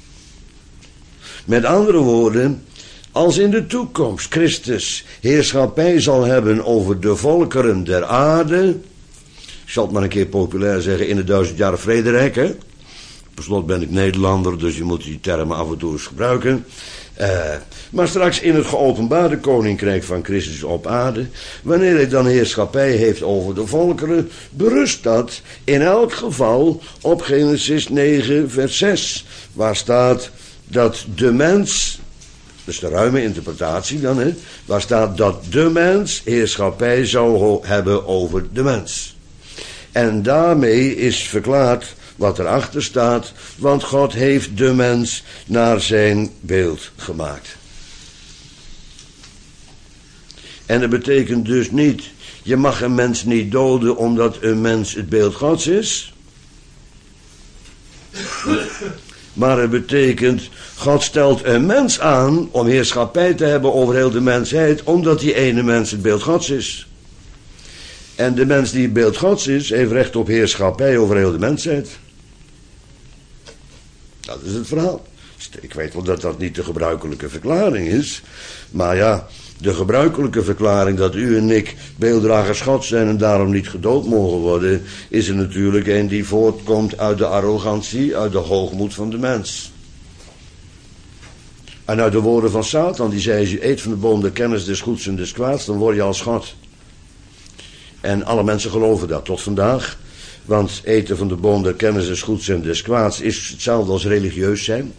Met andere woorden, als in de toekomst Christus heerschappij zal hebben over de volkeren der aarde, ik zal het maar een keer populair zeggen, in het duizend jaren vrederijk, hè? Per slot ben ik Nederlander, dus je moet die termen af en toe eens gebruiken. Uh, maar straks in het geopenbaarde koninkrijk van Christus op aarde, wanneer hij dan heerschappij heeft over de volkeren, berust dat in elk geval op Genesis negen vers zes, waar staat dat de mens, dus de ruime interpretatie dan, hè, waar staat dat de mens heerschappij zou hebben over de mens. En daarmee is verklaard wat erachter staat, want God heeft de mens naar zijn beeld gemaakt. En dat betekent dus niet, je mag een mens niet doden omdat een mens het beeld Gods is. Maar het betekent, God stelt een mens aan om heerschappij te hebben over heel de mensheid, omdat die ene mens het beeld Gods is. En de mens die het beeld Gods is, heeft recht op heerschappij over heel de mensheid. Dat is het verhaal. Ik weet wel dat dat niet de gebruikelijke verklaring is. Maar ja, de gebruikelijke verklaring dat u en ik beelddragers Gods zijn en daarom niet gedood mogen worden, is er natuurlijk een die voortkomt uit de arrogantie, uit de hoogmoed van de mens. En uit de woorden van Satan, die zei, als je eet van de boom de kennis des goeds en des kwaads, dan word je als God. En alle mensen geloven dat tot vandaag. Want eten van de boom der kennis des goeds en des kwaads is hetzelfde als religieus zijn.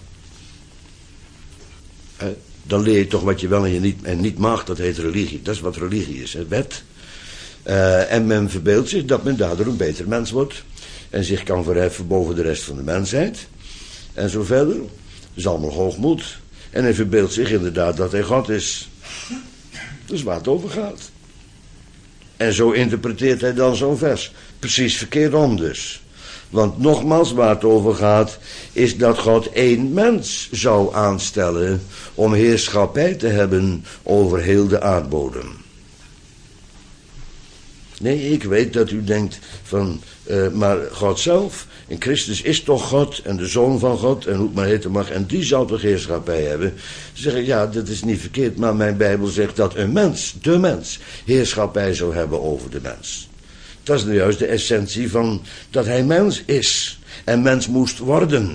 Dan leer je toch wat je wel en je niet, en niet mag, dat heet religie. Dat is wat religie is, hè? Wet. Uh, en men verbeeldt zich dat men daardoor een beter mens wordt. En zich kan verheffen boven de rest van de mensheid. En zo verder. Dat is allemaal hoogmoed. En hij verbeeldt zich inderdaad dat hij God is. Dat is waar het over gaat. En zo interpreteert hij dan zo'n vers. Precies verkeerd om dus. Want nogmaals, waar het over gaat, is dat God één mens zou aanstellen om heerschappij te hebben over heel de aardbodem. Nee, ik weet dat u denkt van, uh, maar God zelf, en Christus is toch God en de Zoon van God en hoe het maar heten mag, en die zal toch heerschappij hebben. Ze zeggen, ja, dat is niet verkeerd, maar mijn Bijbel zegt dat een mens, de mens, heerschappij zou hebben over de mens. Dat is nu juist de essentie van dat hij mens is en mens moest worden.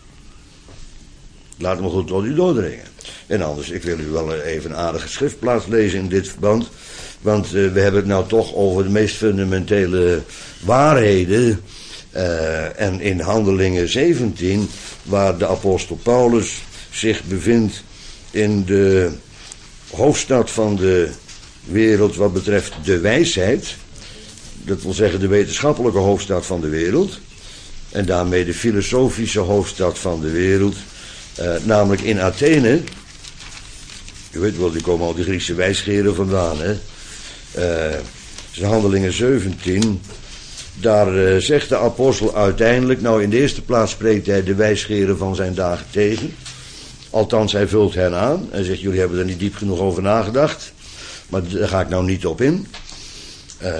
Laat me goed tot u doordringen. En anders, ik wil u wel even een aardige schriftplaats lezen in dit verband. Want uh, we hebben het nou toch over de meest fundamentele waarheden. Uh, en in Handelingen zeventien, waar de apostel Paulus zich bevindt in de hoofdstad van de wereld wat betreft de wijsheid. Dat wil zeggen de wetenschappelijke hoofdstad van de wereld. En daarmee de filosofische hoofdstad van de wereld. Uh, namelijk in Athene. Je weet wel, die komen al die Griekse wijsgeren vandaan, hè. Uh, is Handelingen zeventien. Daar uh, zegt de apostel uiteindelijk, nou in de eerste plaats spreekt hij de wijsgeren van zijn dagen tegen. Althans, hij vult hen aan. Hij zegt, jullie hebben er niet diep genoeg over nagedacht. Maar daar ga ik nou niet op in. Uh,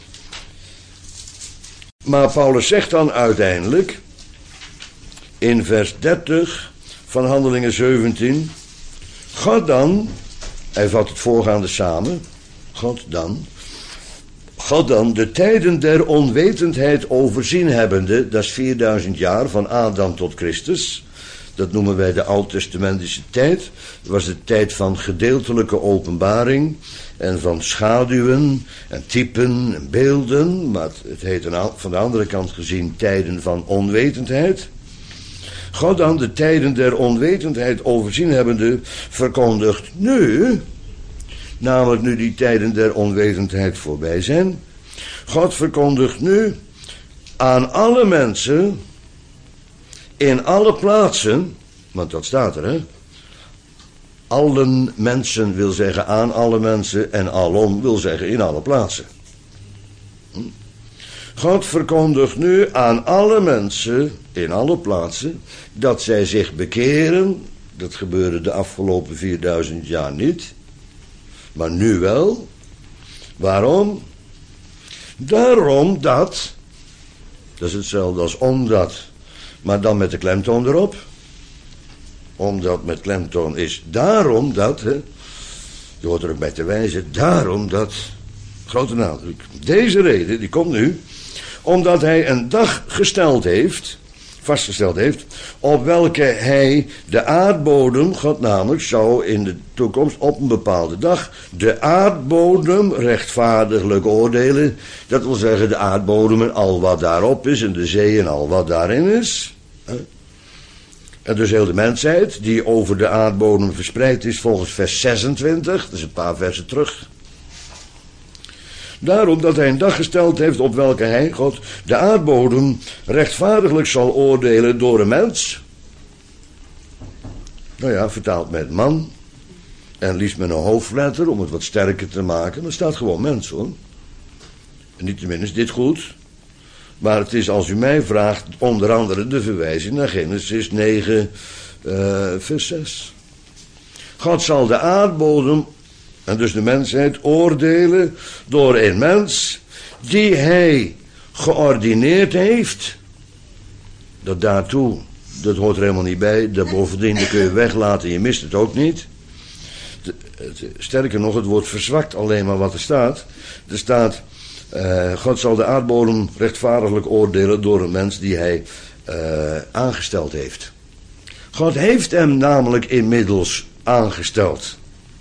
maar Paulus zegt dan uiteindelijk, in vers dertig van Handelingen zeventien... God dan, hij vat het voorgaande samen, God dan, God dan de tijden der onwetendheid overzien hebbende, dat is vierduizend jaar van Adam tot Christus, dat noemen wij de oud-testamentische tijd, dat was de tijd van gedeeltelijke openbaring en van schaduwen en typen en beelden, maar het heet van de andere kant gezien tijden van onwetendheid. God dan de tijden der onwetendheid overzien hebbende verkondigt nu, namelijk nu die tijden der onwetendheid voorbij zijn, God verkondigt nu aan alle mensen, in alle plaatsen, want dat staat er, hè. Allen mensen wil zeggen aan alle mensen en alom wil zeggen in alle plaatsen. Hm? God verkondigt nu aan alle mensen, in alle plaatsen, dat zij zich bekeren. Dat gebeurde de afgelopen vierduizend jaar niet. Maar nu wel. Waarom? Daarom dat, dat is hetzelfde als omdat, maar dan met de klemtoon erop. Omdat met klemtoon is daarom dat, hè, je hoort er ook bij te wijzen, daarom dat, grote nadruk. Deze reden, die komt nu, omdat hij een dag gesteld heeft, vastgesteld heeft, op welke hij de aardbodem, God namelijk, zou in de toekomst op een bepaalde dag de aardbodem rechtvaardiglijk oordelen. Dat wil zeggen de aardbodem en al wat daarop is en de zee en al wat daarin is. En dus heel de mensheid die over de aardbodem verspreid is volgens vers zesentwintig, dat is een paar versen terug. Daarom dat hij een dag gesteld heeft op welke hij, God, de aardbodem rechtvaardiglijk zal oordelen door een mens. Nou ja, vertaald met man. En liefst met een hoofdletter om het wat sterker te maken. Maar staat gewoon mens, hoor. En niettemin is dit goed. Maar het is, als u mij vraagt, onder andere de verwijzing naar Genesis negen, uh, vers zes. God zal de aardbodem, en dus de mensheid, oordelen door een mens die hij geordineerd heeft. Dat daartoe, dat hoort er helemaal niet bij. Dat bovendien, dat kun je weglaten, je mist het ook niet. Sterker nog, het wordt verzwakt alleen maar wat er staat. Er staat, uh, God zal de aardbodem rechtvaardiglijk oordelen door een mens die hij uh, aangesteld heeft. God heeft hem namelijk inmiddels aangesteld.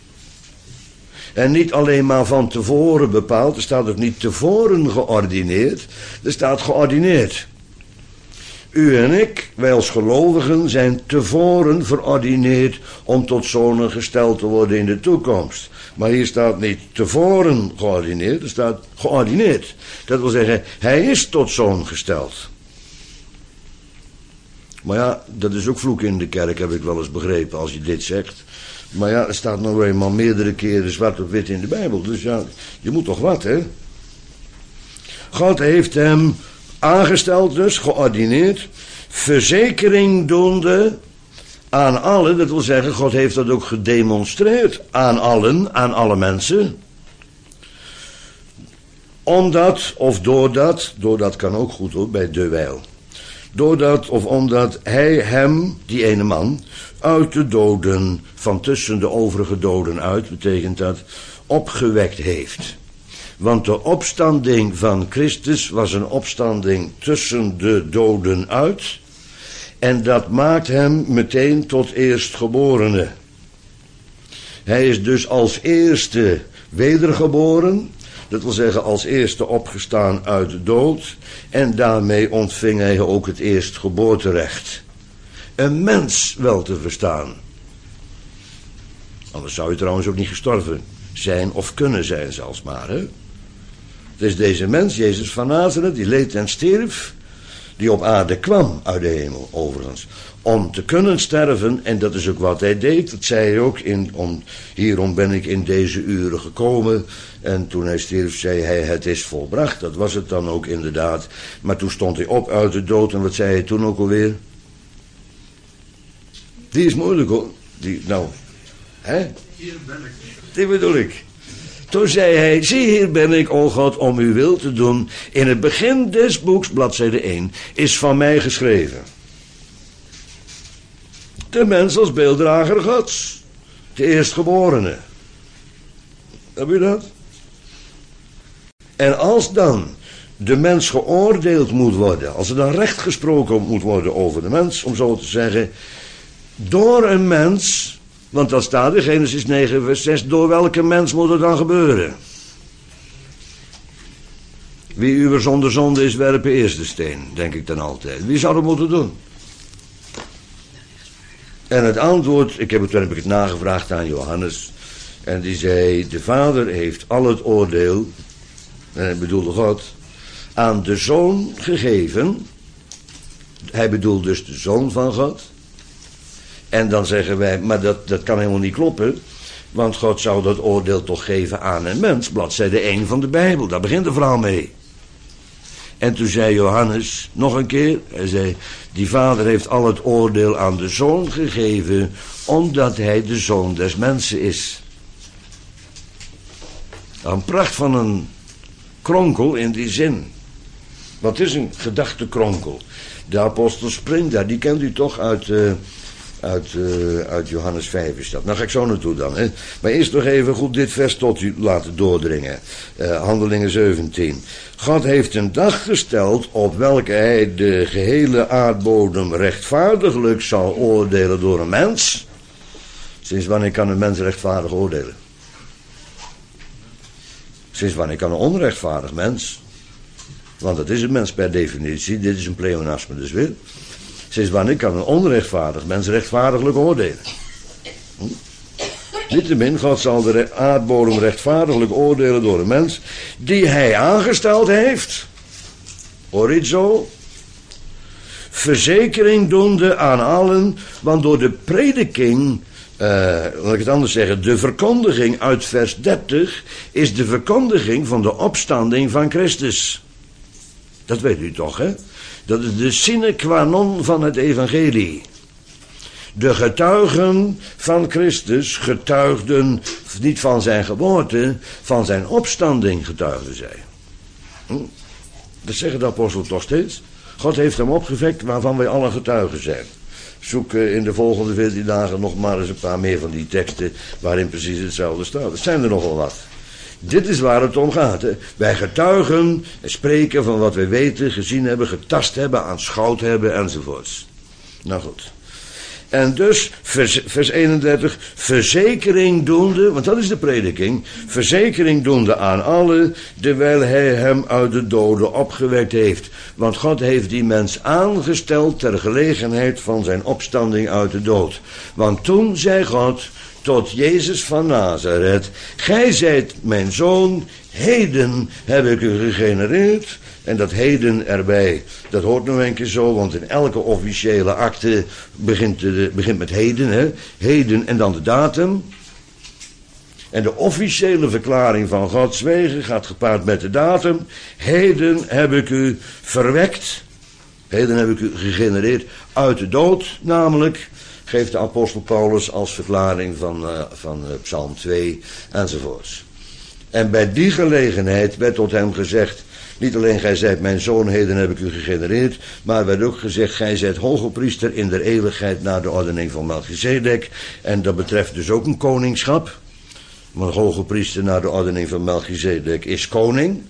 En niet alleen maar van tevoren bepaald, er staat ook niet tevoren geordineerd, er staat geordineerd. U en ik, wij als gelovigen, zijn tevoren verordineerd om tot zonen gesteld te worden in de toekomst. Maar hier staat niet tevoren geordineerd, er staat geordineerd. Dat wil zeggen, hij is tot zoon gesteld. Maar ja, dat is ook vloek in de kerk, heb ik wel eens begrepen, als je dit zegt. Maar ja, er staat nog eenmaal meerdere keren zwart op wit in de Bijbel. Dus ja, je moet toch wat, hè? God heeft hem aangesteld dus, geordineerd, verzekering doende aan allen. Dat wil zeggen, God heeft dat ook gedemonstreerd aan allen, aan alle mensen. Omdat of doordat, doordat kan ook goed hoor, bij dewijl. Doordat of omdat hij hem, die ene man, uit de doden, van tussen de overige doden uit, betekent dat, opgewekt heeft. Want de opstanding van Christus was een opstanding tussen de doden uit. En dat maakt hem meteen tot eerstgeborene. Hij is dus als eerste wedergeboren. Dat wil zeggen als eerste opgestaan uit de dood. En daarmee ontving hij ook het eerstgeboorterecht. Een mens wel te verstaan. Anders zou je trouwens ook niet gestorven zijn of kunnen zijn zelfs maar. Hè? Het is deze mens, Jezus van Nazareth, die leed en stierf. Die op aarde kwam uit de hemel overigens. Om te kunnen sterven, en dat is ook wat hij deed. Dat zei hij ook, in, om, hierom ben ik in deze uren gekomen. En toen hij stierf zei hij, het is volbracht. Dat was het dan ook inderdaad. Maar toen stond hij op uit de dood. En wat zei hij toen ook alweer? Die is moeilijk hoor. Die, nou, hè? Hier ben ik. Die bedoel ik. Toen zei hij, zie hier ben ik, o God, om uw wil te doen. In het begin des boeks, bladzijde één, is van mij geschreven. De mens als beelddrager Gods. De eerstgeborene. Heb je dat? En als dan de mens geoordeeld moet worden, als er dan recht gesproken moet worden over de mens, om zo te zeggen, door een mens, want dat staat in Genesis negen vers zes, door welke mens moet het dan gebeuren? Wie uw zonder zonde is, werpen eerst de steen, denk ik dan altijd. Wie zou dat moeten doen? En het antwoord, ik heb het, toen heb ik het nagevraagd aan Johannes. En die zei, de Vader heeft al het oordeel, en hij bedoelde God, aan de Zoon gegeven. Hij bedoelt dus de Zoon van God. En dan zeggen wij, maar dat, dat kan helemaal niet kloppen. Want God zou dat oordeel toch geven aan een mens. Bladzijde één van de Bijbel, daar begint de verhaal mee. En toen zei Johannes, nog een keer, hij zei, die Vader heeft al het oordeel aan de Zoon gegeven, omdat hij de Zoon des mensen is. Een pracht van een kronkel in die zin. Wat is een gedachtekronkel? De apostel springt daar, die kent u toch uit, uh, uit, uh, uit Johannes vijf is dat. Nou ga ik zo naartoe dan. Hè. Maar eerst nog even goed dit vers tot u laten doordringen. Uh, Handelingen zeventien. God heeft een dag gesteld op welke hij de gehele aardbodem rechtvaardiglijk zal oordelen door een mens. Sinds wanneer kan een mens rechtvaardig oordelen? Sinds wanneer kan een onrechtvaardig mens? Want dat is een mens per definitie, dit is een pleonasme dus weer. Sinds wanneer kan een onrechtvaardig mens rechtvaardiglijk oordelen? Hm? Niettemin, God zal de aardbodem rechtvaardiglijk oordelen door een mens die hij aangesteld heeft. Orizo. Verzekering doende aan allen, want door de prediking, uh, laat ik het anders zeggen, de verkondiging uit vers dertig is de verkondiging van de opstanding van Christus. Dat weet u toch, hè? Dat is de sine qua non van het evangelie. De getuigen van Christus getuigden niet van zijn geboorte, van zijn opstanding getuigden zij. Hm? Dat zeggen de apostelen toch steeds. God heeft hem opgewekt waarvan wij alle getuigen zijn. Zoek in de volgende veertien dagen nog maar eens een paar meer van die teksten waarin precies hetzelfde staat. Er zijn er nogal wat. Dit is waar het om gaat. Hè. Wij getuigen en spreken van wat wij weten, gezien hebben, getast hebben, aanschouwd hebben enzovoorts. Nou goed. En dus, vers, vers eenendertig, verzekering doende, want dat is de prediking, verzekering doende aan allen, terwijl hij hem uit de doden opgewekt heeft. Want God heeft die mens aangesteld ter gelegenheid van zijn opstanding uit de dood. Want toen zei God tot Jezus van Nazareth, gij zijt mijn zoon, heden heb ik u gegenereerd. En dat heden erbij, dat hoort nog een keer zo, want in elke officiële akte begint, de, begint met heden, hè? Heden en dan de datum. En de officiële verklaring van Gods wegen gaat gepaard met de datum. Heden heb ik u verwekt, heden heb ik u gegenereerd uit de dood, namelijk, geeft de apostel Paulus als verklaring van, uh, van uh, Psalm twee enzovoorts. En bij die gelegenheid werd tot hem gezegd, niet alleen gij zijt mijn zoon, heden heb ik u gegenereerd, maar werd ook gezegd, gij zijt hogepriester in der eeuwigheid naar de ordening van Melchizedek. En dat betreft dus ook een koningschap. Want hogepriester naar de ordening van Melchizedek is koning,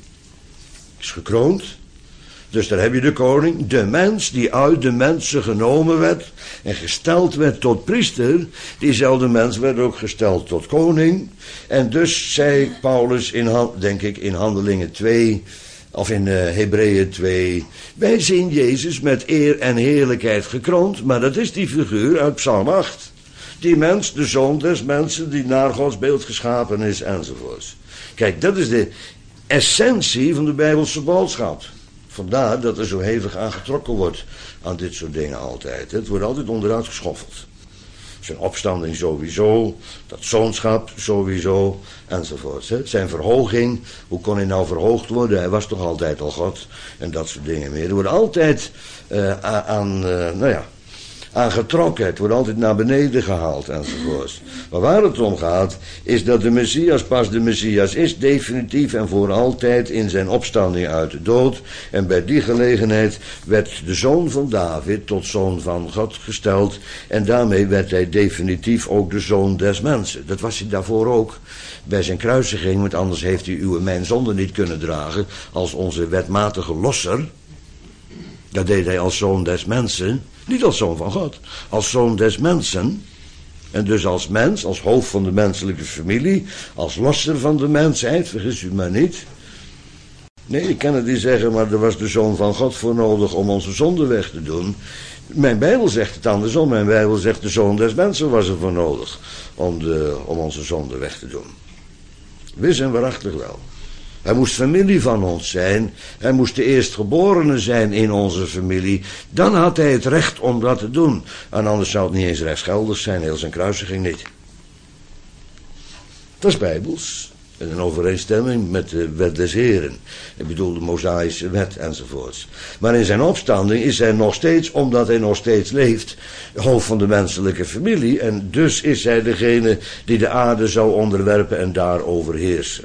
is gekroond. Dus daar heb je de koning, de mens die uit de mensen genomen werd en gesteld werd tot priester. Diezelfde mens werd ook gesteld tot koning. En dus zei Paulus, in, denk ik in Handelingen twee, of in uh, Hebreeën twee, wij zien Jezus met eer en heerlijkheid gekroond, maar dat is die figuur uit Psalm acht. Die mens, de zoon des mensen, die naar Gods beeld geschapen is, enzovoorts. Kijk, dat is de essentie van de Bijbelse boodschap. Vandaar dat er zo hevig aan getrokken wordt aan dit soort dingen altijd. Het wordt altijd onderuit geschoffeld. Zijn opstanding sowieso, dat zoonschap sowieso, enzovoorts. Zijn verhoging, hoe kon hij nou verhoogd worden? Hij was toch altijd al God, en dat soort dingen meer. Er wordt altijd uh, aan, uh, nou ja, aan getrokken. Het wordt altijd naar beneden gehaald, enzovoorts. Maar waar het om gaat, is dat de Messias pas de Messias is, definitief en voor altijd in zijn opstanding uit de dood. En bij die gelegenheid werd de zoon van David tot zoon van God gesteld. En daarmee werd hij definitief ook de zoon des mensen. Dat was hij daarvoor ook bij zijn kruisiging, want anders heeft hij uw en mijn zonde niet kunnen dragen als onze wetmatige losser. Dat deed hij als zoon des mensen, niet als zoon van God, als zoon des mensen. En dus als mens, als hoofd van de menselijke familie, als losser van de mensheid, vergis u maar niet. Nee, ik kan het niet zeggen, maar er was de zoon van God voor nodig om onze zonde weg te doen. Mijn Bijbel zegt het andersom. Mijn Bijbel zegt de zoon des mensen was er voor nodig om, de, om onze zonde weg te doen. Wis en waarachtig wel. Hij moest familie van ons zijn. Hij moest de eerstgeborene zijn in onze familie. Dan had hij het recht om dat te doen. En anders zou het niet eens rechtsgeldig zijn. Heel zijn kruisiging niet. Dat is Bijbels. In overeenstemming met de wet des Heren. Ik bedoel de Mosaïsche wet enzovoorts. Maar in zijn opstanding is hij nog steeds, omdat hij nog steeds leeft, hoofd van de menselijke familie. En dus is hij degene die de aarde zou onderwerpen en daarover heersen.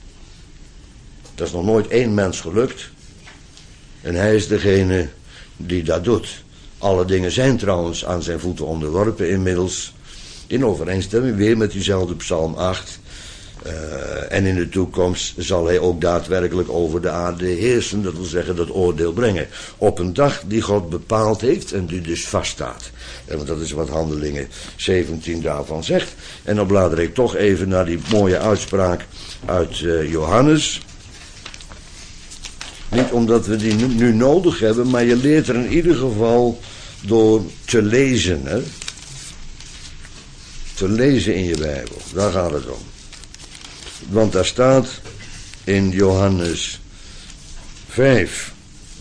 Dat is nog nooit één mens gelukt. En hij is degene die dat doet. Alle dingen zijn trouwens aan zijn voeten onderworpen inmiddels. In overeenstemming weer met diezelfde Psalm acht. Uh, en in de toekomst zal hij ook daadwerkelijk over de aarde heersen. Dat wil zeggen dat oordeel brengen. Op een dag die God bepaald heeft en die dus vaststaat. En want dat is wat Handelingen zeventien daarvan zegt. En dan blader ik toch even naar die mooie uitspraak uit uh, Johannes. Niet omdat we die nu, nu nodig hebben, maar je leert er in ieder geval door te lezen. Hè? Te lezen in je Bijbel, daar gaat het om. Want daar staat in Johannes vijf.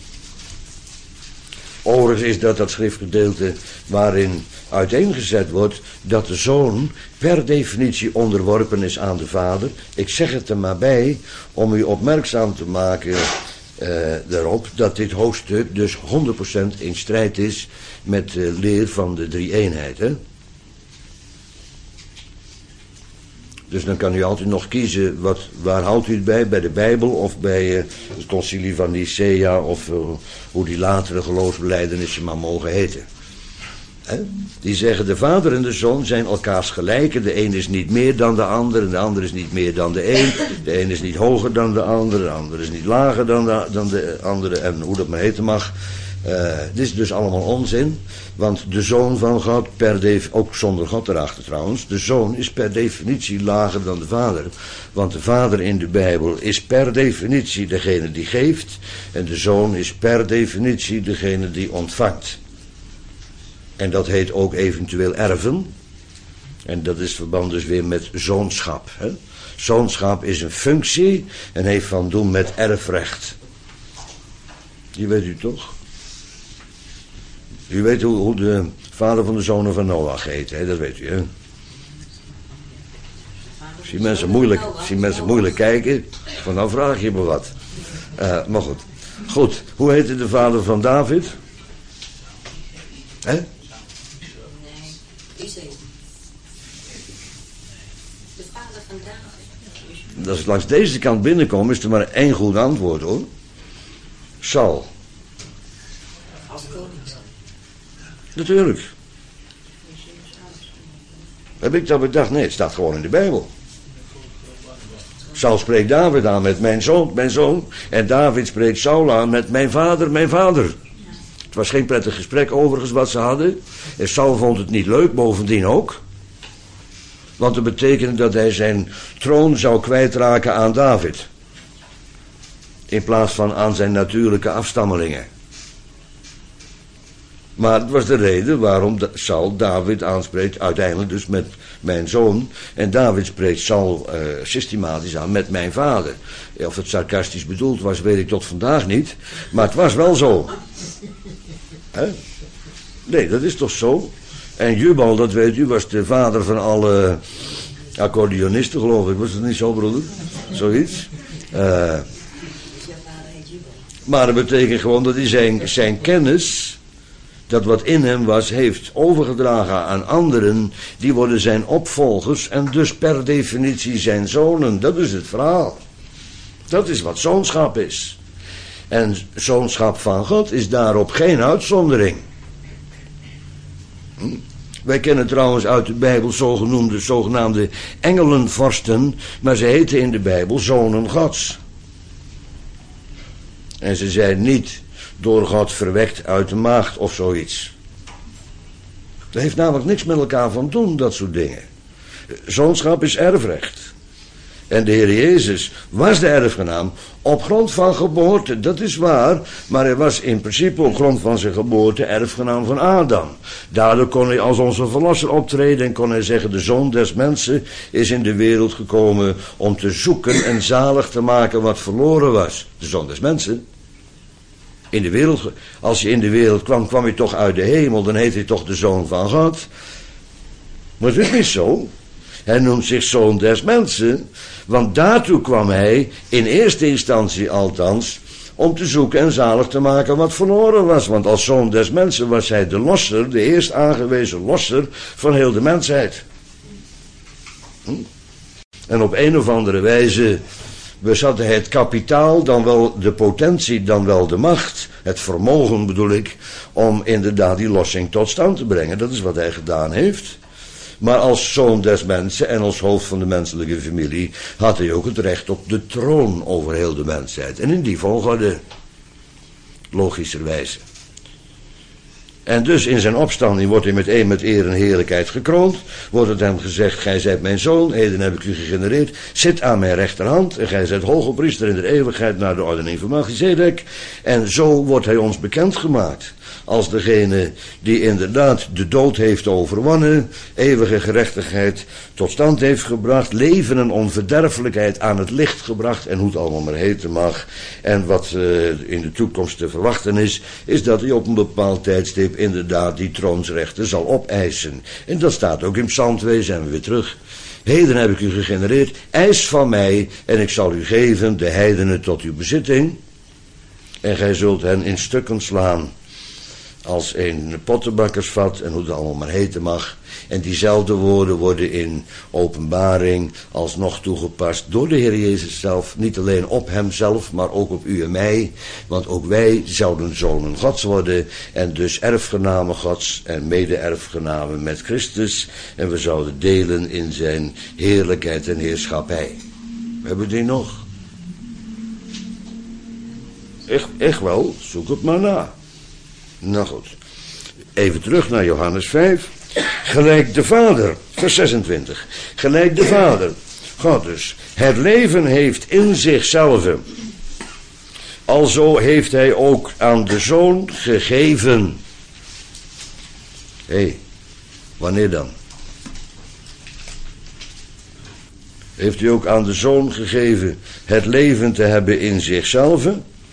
Overigens is dat dat schriftgedeelte waarin uiteengezet wordt dat de zoon per definitie onderworpen is aan de vader. Ik zeg het er maar bij om u opmerkzaam te maken uh, daarop dat dit hoofdstuk dus honderd procent in strijd is met de leer van de drie-eenheid. Hè? Dus dan kan u altijd nog kiezen, wat, waar houdt u het bij? Bij de Bijbel of bij uh, het concilie van Nicea of uh, hoe die latere geloofsbelijdenissen maar mogen heten. He? Die zeggen de vader en de zoon zijn elkaars gelijken. De een is niet meer dan de ander en de ander is niet meer dan de een. De een is niet hoger dan de ander, de ander is niet lager dan de, dan de andere en hoe dat maar heten mag. Uh, dit is dus allemaal onzin, want de zoon van God, per def, ook zonder God erachter trouwens, de zoon is per definitie lager dan de vader. Want de vader in de Bijbel is per definitie degene die geeft en de zoon is per definitie degene die ontvangt. En dat heet ook eventueel erven. En dat is verband dus weer met zoonschap. Hè? Zoonschap is een functie en heeft van doen met erfrecht. Die weet u toch? U weet hoe, hoe de vader van de zonen van Noach heet, hè? Dat weet u, hè? Zie mensen moeilijk, zie mensen moeilijk kijken, van nou vraag je me wat. Uh, maar goed. Goed, hoe heette de vader van David? Hè? Nee, Isai. De vader van David. Als ik langs deze kant binnenkom, is er maar één goed antwoord, hoor. Saul. Als koning. Natuurlijk. Heb ik dat bedacht? Nee, het staat gewoon in de Bijbel. Saul spreekt David aan met mijn zoon, mijn zoon. En David spreekt Saul aan met mijn vader, mijn vader. Het was geen prettig gesprek overigens wat ze hadden. En Saul vond het niet leuk, bovendien ook. Want het betekende dat hij zijn troon zou kwijtraken aan David. In plaats van aan zijn natuurlijke afstammelingen. Maar het was de reden waarom Saul David aanspreekt, uiteindelijk dus met mijn zoon. En David spreekt Saul uh, systematisch aan met mijn vader. Of het sarcastisch bedoeld was, weet ik tot vandaag niet. Maar het was wel zo. He? Nee, dat is toch zo? En Jubal, dat weet u, was de vader van alle accordeonisten, geloof ik. Was het niet zo, broeder? Zoiets. Uh, maar dat betekent gewoon dat hij zijn, zijn kennis, dat wat in hem was, heeft overgedragen aan anderen. Die worden zijn opvolgers en dus per definitie zijn zonen. Dat is het verhaal. Dat is wat zoonschap is. En zoonschap van God is daarop geen uitzondering. Hm? Wij kennen trouwens uit de Bijbel zogenoemde, zogenaamde engelenvorsten, maar ze heten in de Bijbel zonen Gods. En ze zijn niet door God verwekt uit de maagd of zoiets. Dat heeft namelijk niks met elkaar van doen, dat soort dingen. Zoonschap is erfrecht. En de Heer Jezus was de erfgenaam op grond van geboorte, dat is waar, maar hij was in principe op grond van zijn geboorte erfgenaam van Adam. Daardoor kon hij als onze verlosser optreden en kon hij zeggen, de Zoon des mensen is in de wereld gekomen om te zoeken en zalig te maken wat verloren was. De Zoon des mensen. In de wereld, als je in de wereld kwam, kwam je toch uit de hemel, dan heet hij toch de Zoon van God. Maar het is niet zo. Hij noemt zich Zoon des mensen, want daartoe kwam hij, in eerste instantie althans, om te zoeken en zalig te maken wat verloren was. Want als Zoon des mensen was hij de losser, de eerst aangewezen losser van heel de mensheid. Hm? En op een of andere wijze bezat hij het kapitaal, dan wel de potentie, dan wel de macht, het vermogen bedoel ik, om inderdaad die lossing tot stand te brengen. Dat is wat hij gedaan heeft. Maar als zoon des mensen en als hoofd van de menselijke familie had hij ook het recht op de troon over heel de mensheid. En in die volgorde, logischerwijze. En dus in zijn opstanding wordt hij meteen met eer en heerlijkheid gekroond. Wordt het hem gezegd, gij zijt mijn zoon, heden heb ik u gegenereerd. Zit aan mijn rechterhand en gij zijt hoge priester in de eeuwigheid naar de ordening van Melchizedek. En zo wordt hij ons bekendgemaakt. Als degene die inderdaad de dood heeft overwonnen, eeuwige gerechtigheid tot stand heeft gebracht, leven en onverderfelijkheid aan het licht gebracht, en hoe het allemaal maar heten mag. En wat uh, in de toekomst te verwachten is, is dat hij op een bepaald tijdstip inderdaad die troonsrechten zal opeisen. En dat staat ook in Psalm twee, zijn we weer terug. Heden heb ik u gegenereerd, eis van mij, en ik zal u geven de heidenen tot uw bezitting. En gij zult hen in stukken slaan als een pottenbakkersvat, en hoe het allemaal maar heten mag. En diezelfde woorden worden in Openbaring alsnog toegepast door de Heer Jezus zelf. Niet alleen op hemzelf, maar ook op u en mij. Want ook wij zouden zonen Gods worden. En dus erfgenamen Gods en mede-erfgenamen met Christus. En we zouden delen in zijn heerlijkheid en heerschappij. We hebben die nog. Echt, echt wel, zoek het maar na. Nou goed, even terug naar Johannes vijf. Gelijk de Vader, vers zesentwintig. Gelijk de Vader, God dus, het leven heeft in zichzelf. Alzo heeft hij ook aan de Zoon gegeven. Hé, hey, wanneer dan? Heeft hij ook aan de Zoon gegeven het leven te hebben in zichzelf?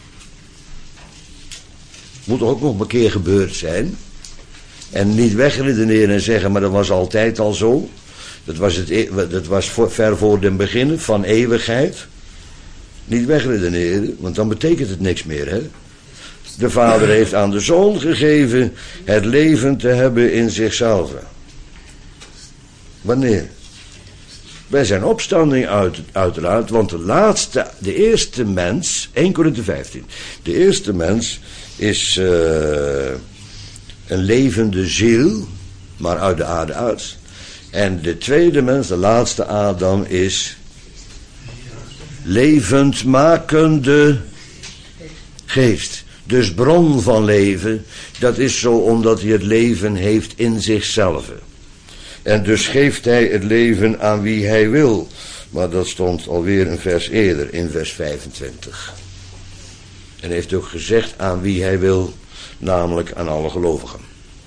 Moet ook nog een keer gebeurd zijn. En niet wegredeneren en zeggen, maar dat was altijd al zo. Dat was, het, dat was voor, ver voor den beginnen van eeuwigheid. Niet wegredeneren, want dan betekent het niks meer, hè. De Vader heeft aan de Zoon gegeven het leven te hebben in zichzelf. Wanneer? Bij zijn opstanding uit, uiteraard, want de laatste, de eerste mens, Eerste Korinthe vijftien, de eerste mens is uh, een levende ziel, maar uit de aarde uit. En de tweede mens, de laatste Adam, is levendmakende geest. Dus bron van leven, dat is zo omdat hij het leven heeft in zichzelf. En dus geeft hij het leven aan wie hij wil. Maar dat stond alweer een vers eerder, in vers vijfentwintig. En heeft ook gezegd aan wie hij wil, namelijk aan alle gelovigen.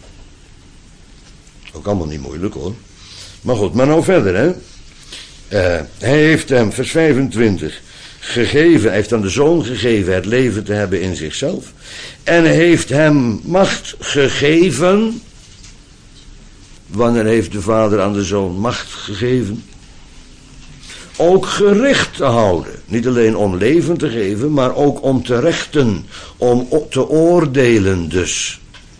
Ook allemaal niet moeilijk hoor. Maar goed, maar nou verder hè. Uh, hij heeft hem, vers vijfentwintig, gegeven, hij heeft aan de zoon gegeven het leven te hebben in zichzelf. En hij heeft hem macht gegeven. Wanneer heeft de vader aan de zoon macht gegeven? Ook gericht te houden. Niet alleen om leven te geven, maar ook om te rechten. Om te oordelen dus.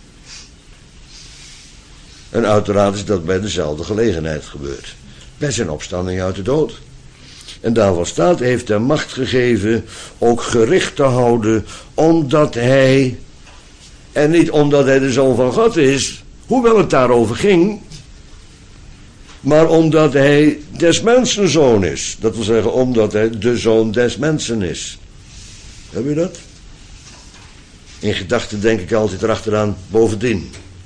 En uiteraard is dat bij dezelfde gelegenheid gebeurd. Bij zijn opstanding uit de dood. En daarvoor staat, hij heeft hem macht gegeven ook gericht te houden, omdat hij, en niet omdat hij de zoon van God is, hoewel het daarover ging, maar omdat hij des mensen zoon is. Dat wil zeggen, omdat hij de zoon des mensen is. Heb je dat? In gedachten denk ik altijd erachteraan, bovendien.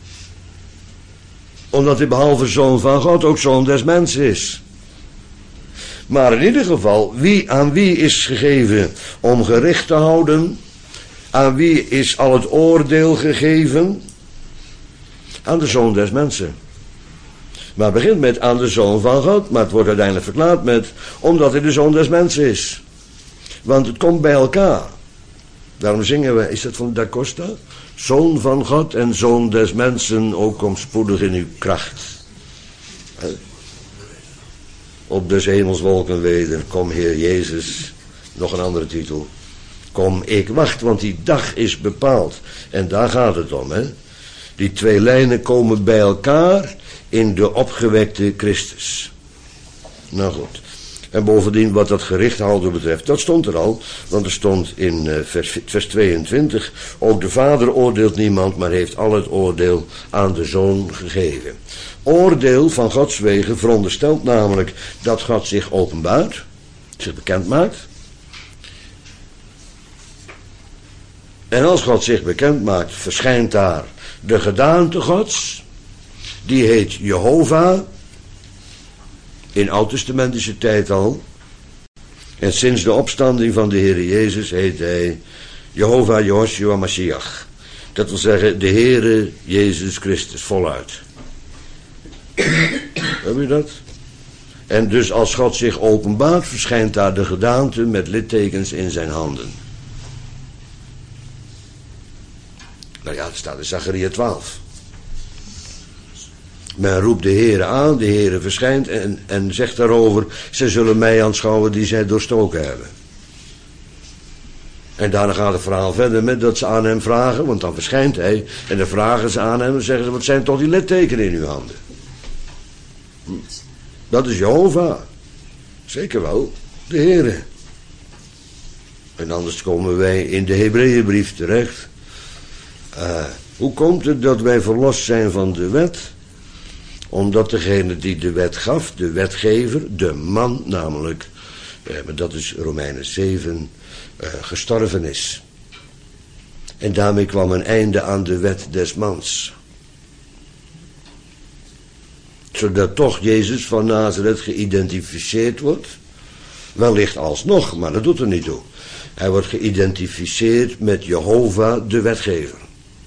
Omdat hij behalve zoon van God ook zoon des mensen is. Maar in ieder geval, wie aan wie is gegeven om gericht te houden? Aan wie is al het oordeel gegeven? Aan de zoon des mensen. Maar het begint met aan de zoon van God, maar het wordt uiteindelijk verklaard met omdat hij de zoon des mensen is. Want het komt bij elkaar. Daarom zingen we, is dat van Da Costa? Zoon van God en zoon des mensen, ook kom spoedig in uw kracht. Op des hemelswolken weder, kom Heer Jezus, nog een andere titel. Kom, ik wacht, want die dag is bepaald. En daar gaat het om, hè. Die twee lijnen komen bij elkaar in de opgewekte Christus. Nou goed. En bovendien wat dat gericht houden betreft, dat stond er al. Want er stond in uh, vers, vers tweeëntwintig, ook de Vader oordeelt niemand, maar heeft al het oordeel aan de Zoon gegeven. Oordeel van Gods wegen veronderstelt namelijk dat God zich openbaart, zich bekend maakt. En als God zich bekend maakt, verschijnt daar de gedaante Gods. Die heet Jehovah. In oud-testamentische tijd al. En sinds de opstanding van de Heer Jezus heet hij Jehovah Jehoshua Mashiach. Dat wil zeggen de Heere Jezus Christus voluit. Heb je dat? En dus als God zich openbaart, verschijnt daar de gedaante met littekens in zijn handen. Nou ja, dat staat in Zacharia twaalf. Men roept de Heere aan, de Heere verschijnt en, en zegt daarover, ze zullen mij aanschouwen die zij doorstoken hebben. En daarna gaat het verhaal verder met dat ze aan hem vragen, want dan verschijnt hij. En dan vragen ze aan hem en zeggen ze, wat zijn toch die littekenen in uw handen? Hm. Dat is Jehovah. Zeker wel, de Heere. En anders komen wij in de Hebreeënbrief terecht. Uh, hoe komt het dat wij verlost zijn van de wet? Omdat degene die de wet gaf, de wetgever, de man namelijk, eh, maar dat is Romeinen zeven, eh, gestorven is. En daarmee kwam een einde aan de wet des mans. Zodat toch Jezus van Nazareth geïdentificeerd wordt. Wellicht alsnog, maar dat doet er niet toe. Hij wordt geïdentificeerd met Jehovah, de wetgever.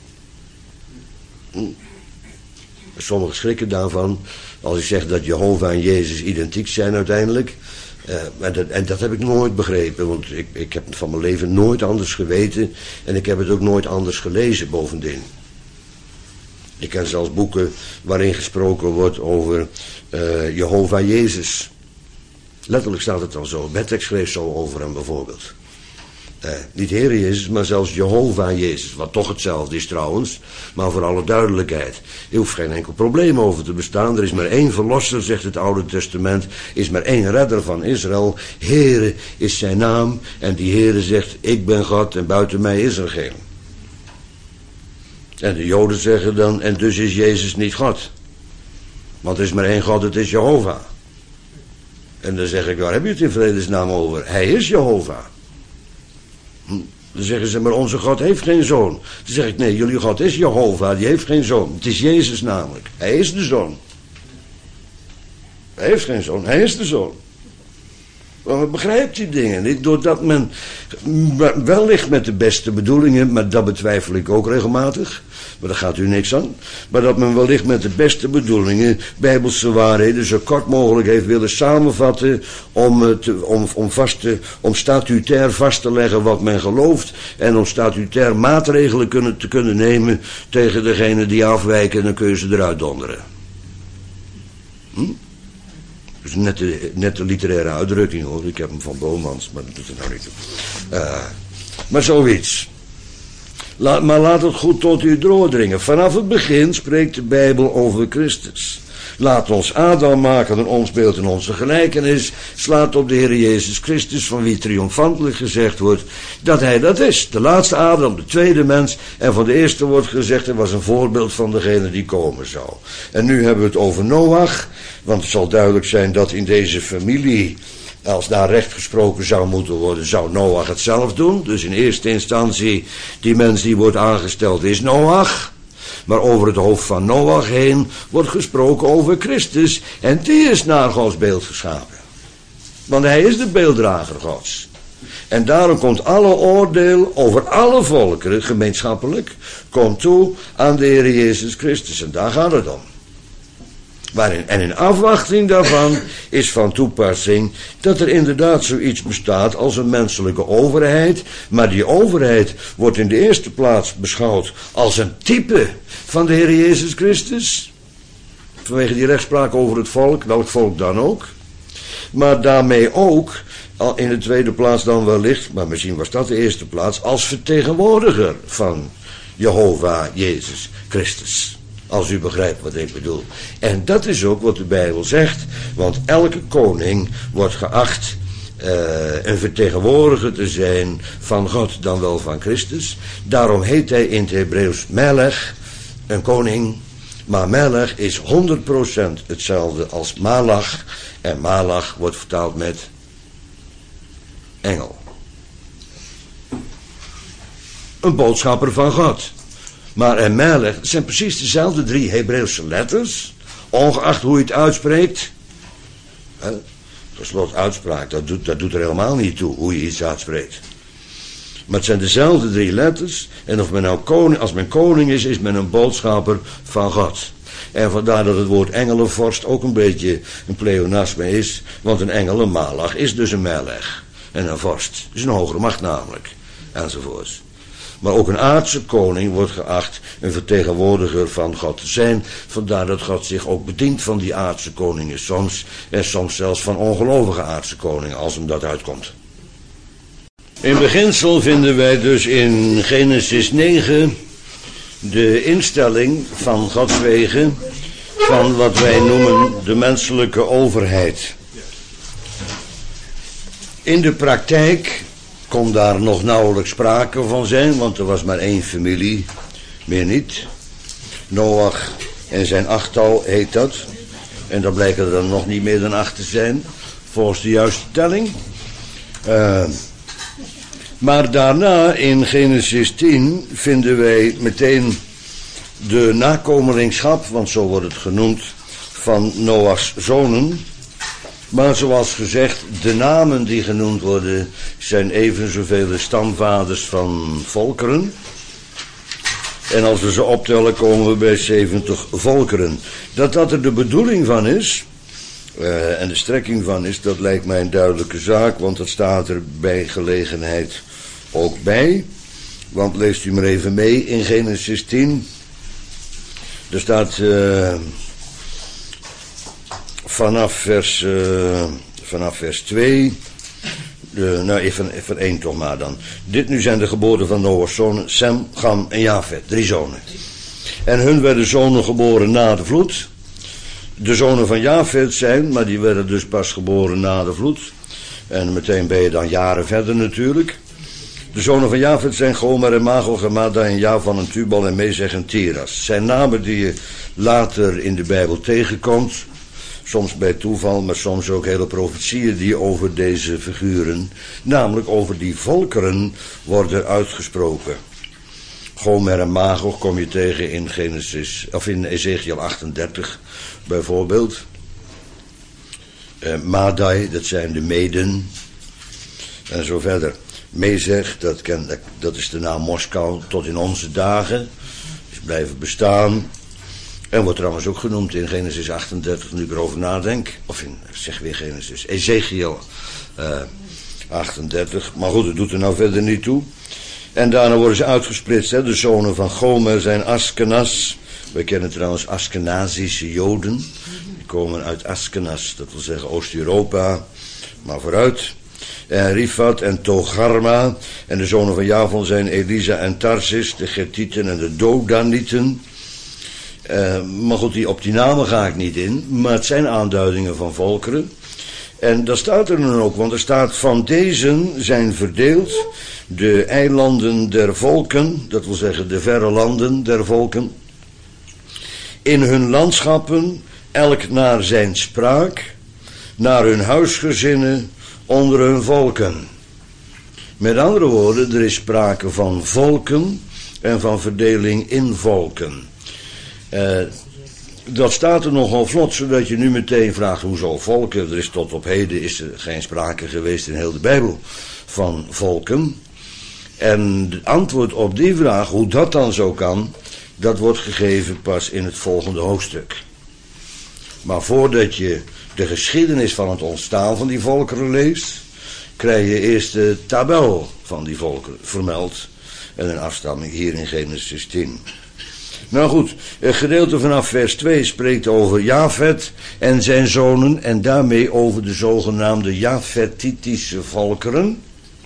Hm. Sommigen schrikken daarvan als ik zeg dat Jehovah en Jezus identiek zijn uiteindelijk. Uh, en, dat, en dat heb ik nooit begrepen, want ik, ik heb van mijn leven nooit anders geweten en ik heb het ook nooit anders gelezen bovendien. Ik ken zelfs boeken waarin gesproken wordt over uh, Jehovah Jezus. Letterlijk staat het al zo, Bettek schreef zo over hem bijvoorbeeld. Eh, niet Heere Jezus, maar zelfs Jehovah Jezus. Wat toch hetzelfde is trouwens. Maar voor alle duidelijkheid. Je hoeft geen enkel probleem over te bestaan. Er is maar één verlosser, zegt het Oude Testament. Is maar één redder van Israël. Heere is zijn naam. En die Heere zegt, ik ben God en buiten mij is er geen. En de Joden zeggen dan, en dus is Jezus niet God. Want er is maar één God, het is Jehovah. En dan zeg ik, waar heb je het in vredesnaam over? Hij is Jehovah. Hm? Dan zeggen ze, maar onze God heeft geen zoon. Dan zeg ik, nee, jullie God is Jehovah, die heeft geen zoon. Het is Jezus namelijk. Hij is de zoon. Hij heeft geen zoon, hij is de zoon. Maar men begrijpt die dingen niet, doordat men wellicht met de beste bedoelingen, maar dat betwijfel ik ook regelmatig, maar daar gaat u niks aan, maar dat men wellicht met de beste bedoelingen bijbelse waarheden zo kort mogelijk heeft willen samenvatten om, het, om, om, vast te, om statutair vast te leggen wat men gelooft en om statutair maatregelen kunnen, te kunnen nemen tegen degene die afwijken en dan kun je ze eruit donderen. Hm? Dat is net de, net de literaire uitdrukking hoor. Ik heb hem van Bomans, maar dat doet er nou niet toe. Uh, maar zoiets. La, maar laat het goed tot u doordringen. Vanaf het begin spreekt de Bijbel over Christus. Laat ons Adam maken in ons beeld en onze gelijkenis. Slaat op de Heer Jezus Christus, van wie triomfantelijk gezegd wordt dat hij dat is. De laatste Adam, de tweede mens. En van de eerste wordt gezegd, hij was een voorbeeld van degene die komen zou. En nu hebben we het over Noach. Want het zal duidelijk zijn dat in deze familie, als daar recht gesproken zou moeten worden, zou Noach het zelf doen. Dus in eerste instantie, die mens die wordt aangesteld is Noach. Maar over het hoofd van Noach heen wordt gesproken over Christus. En die is naar Gods beeld geschapen. Want hij is de beelddrager Gods. En daarom komt alle oordeel over alle volkeren, gemeenschappelijk, komt toe aan de Heer Jezus Christus. En daar gaat het om. Waarin, en in afwachting daarvan is van toepassing dat er inderdaad zoiets bestaat als een menselijke overheid. Maar die overheid wordt in de eerste plaats beschouwd als een type van de Heer Jezus Christus. Vanwege die rechtspraak over het volk, welk volk dan ook. Maar daarmee ook, in de tweede plaats dan wellicht, maar misschien was dat de eerste plaats, als vertegenwoordiger van Jehovah Jezus Christus. Als u begrijpt wat ik bedoel. En dat is ook wat de Bijbel zegt. Want elke koning wordt geacht uh, een vertegenwoordiger te zijn van God dan wel van Christus. Daarom heet hij in het Hebreeuws Melech, een koning. Maar Melech is honderd procent hetzelfde als Malach. En Malach wordt vertaald met engel. Een boodschapper van God. Maar en Melech zijn precies dezelfde drie Hebreeuwse letters, ongeacht hoe je het uitspreekt. Per slot uitspraak, dat doet, dat doet er helemaal niet toe hoe je iets uitspreekt. Maar het zijn dezelfde drie letters. En of men nou koning, als men koning is, is men een boodschapper van God. En vandaar dat het woord engelenvorst ook een beetje een pleonasme is. Want een engel, een malach, is dus een melech. En een vorst is een hogere macht namelijk. Enzovoorts. Maar ook een aardse koning wordt geacht een vertegenwoordiger van God te zijn. Vandaar dat God zich ook bedient van die aardse koningen soms. En soms zelfs van ongelovige aardse koningen, als hem dat uitkomt. In beginsel vinden wij dus in Genesis negen de instelling van Gods wegen van wat wij noemen de menselijke overheid. In de praktijk kon daar nog nauwelijks sprake van zijn, want er was maar één familie, meer niet. Noach en zijn achttal heet dat. En dan blijken er dan nog niet meer dan acht te zijn, volgens de juiste telling. Uh, maar daarna in Genesis tien vinden wij meteen de nakomelingschap, want zo wordt het genoemd, van Noachs zonen. Maar zoals gezegd, de namen die genoemd worden zijn even zoveel stamvaders van volkeren. En als we ze optellen komen we bij zeventig volkeren. Dat dat er de bedoeling van is, uh, en de strekking van is, dat lijkt mij een duidelijke zaak, want dat staat er bij gelegenheid ook bij. Want leest u maar even mee in Genesis tien. Er staat uh, vanaf vers, uh, vanaf vers twee. Uh, nou, even, even één toch maar dan. Dit nu zijn de geboren van Noach's zonen, Sem, Cham en Jafet. Drie zonen. En hun werden zonen geboren na de vloed. De zonen van Jafet zijn, maar die werden dus pas geboren na de vloed. En meteen ben je dan jaren verder natuurlijk. De zonen van Jafet zijn Gomer en Magog en Madai en Javan en Tubal en Mezeg en Tiras. Zijn namen die je later in de Bijbel tegenkomt. Soms bij toeval, maar soms ook hele profetieën die over deze figuren, namelijk over die volkeren, worden uitgesproken. Gomer en Magog kom je tegen in Genesis, of in Ezekiel achtendertig bijvoorbeeld. Uh, Madai, dat zijn de Meden. En zo verder. Mezeg, dat, ken, dat is de naam Moskou tot in onze dagen. Is blijven bestaan. En wordt trouwens ook genoemd in Genesis achtendertig, nu ik erover nadenk. Of in, zeg weer Genesis, Ezekiel uh, achtendertig. Maar goed, dat doet er nou verder niet toe. En daarna worden ze uitgesplitst. Hè. De zonen van Gomer zijn Askenaz. We kennen trouwens Askenazische Joden. Die komen uit Askenaz, dat wil zeggen Oost-Europa. Maar vooruit. En Rifat en Togarma. En de zonen van Javon zijn Elisa en Tarsis, de Gertieten en de Dodanieten. Uh, maar goed, die, op die namen ga ik niet in. Maar het zijn aanduidingen van volkeren. En dat staat er dan ook, want er staat van deze zijn verdeeld de eilanden der volken, dat wil zeggen de verre landen der volken, in hun landschappen, elk naar zijn spraak, naar hun huisgezinnen, onder hun volken. Met andere woorden, er is sprake van volken en van verdeling in volken. Uh, dat staat er nogal vlot, zodat je nu meteen vraagt, hoezo volken? Er is tot op heden is er geen sprake geweest in heel de Bijbel van volken. En het antwoord op die vraag, hoe dat dan zo kan, dat wordt gegeven pas in het volgende hoofdstuk. Maar voordat je de geschiedenis van het ontstaan van die volkeren leest, krijg je eerst de tabel van die volkeren vermeld en een afstamming hier in Genesis tien. Nou goed, het gedeelte vanaf vers twee spreekt over Jafet en zijn zonen en daarmee over de zogenaamde Jafetitische volkeren.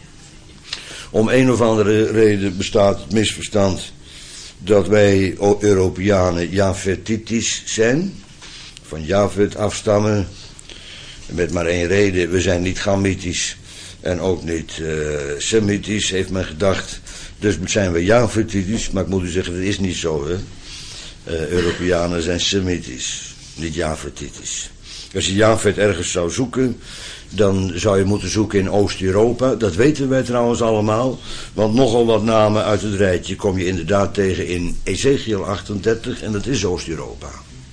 Om een of andere reden bestaat het misverstand dat wij Europeanen Jafetitisch zijn, van Jafet afstammen, met maar één reden, we zijn niet Gamitisch en ook niet uh, Semitisch, heeft men gedacht. Dus zijn we Jafetitisch, maar ik moet u zeggen, dat is niet zo, hè. Uh, Europeanen zijn Semitisch, niet Jafetitisch. Als je Jafet ergens zou zoeken, dan zou je moeten zoeken in Oost-Europa. Dat weten wij trouwens allemaal, want nogal wat namen uit het rijtje kom je inderdaad tegen in Ezekiel achtendertig en dat is Oost-Europa.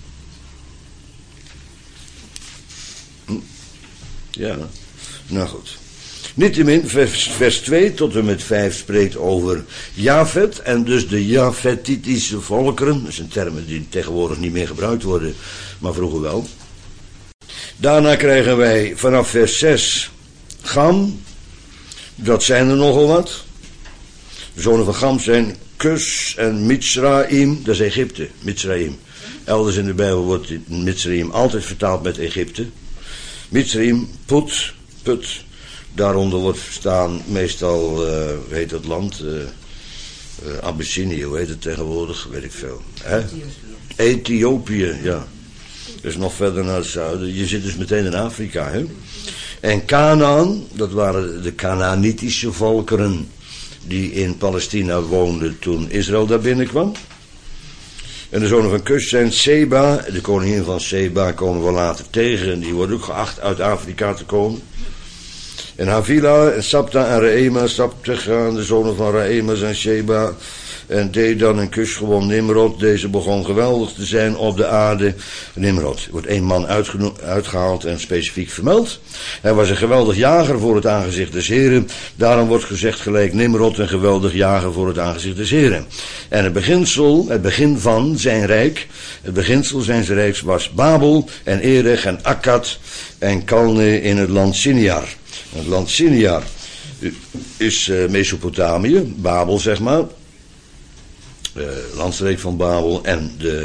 Hm? Ja, nou goed. Niettemin, vers, vers twee tot en met vijf spreekt over Jafet en dus de Jafetitische volkeren. Dat zijn termen die tegenwoordig niet meer gebruikt worden, maar vroeger wel. Daarna krijgen wij vanaf vers zes Gam, dat zijn er nogal wat. De zonen van Gam zijn Kus en Mitzraim, dat is Egypte, Mitzraim. Elders in de Bijbel wordt Mitzraim altijd vertaald met Egypte. Mitzraim, Put, Put. Daaronder wordt verstaan meestal, uh, hoe heet dat land, uh, uh, Abyssinie, hoe heet het tegenwoordig, weet ik veel. Hè? Ethiopië, ja. Dus nog verder naar het zuiden. Je zit dus meteen in Afrika, hè. En Canaan, dat waren de Canaanitische volkeren die in Palestina woonden toen Israël daar binnenkwam. En de zonen van Kus zijn Seba, de koningin van Seba komen we later tegen en die wordt ook geacht uit Afrika te komen. En Havila en Sabta en Reema, Sabta, de zonen van Reema zijn Sheba. En Dedan en Kus gewoon Nimrod. Deze begon geweldig te zijn op de aarde. Nimrod wordt één man uitgehaald en specifiek vermeld. Hij was een geweldig jager voor het aangezicht des Heren. Daarom wordt gezegd gelijk Nimrod een geweldig jager voor het aangezicht des Heren. En het beginsel, het begin van zijn rijk, het beginsel zijn rijks was Babel en Erech en Akkad en Kalne in het land Siniar. Het land Siniar is uh, Mesopotamië, Babel zeg maar, uh, landstreek van Babel en de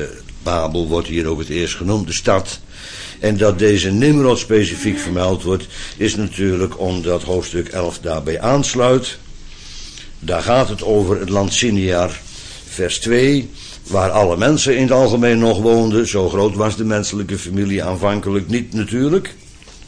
Babel wordt hier ook het eerst genoemd, de stad. En dat deze Nimrod specifiek vermeld wordt, is natuurlijk omdat hoofdstuk elf daarbij aansluit. Daar gaat het over het land Sinear, vers twee, waar alle mensen in het algemeen nog woonden. Zo groot was de menselijke familie aanvankelijk niet natuurlijk.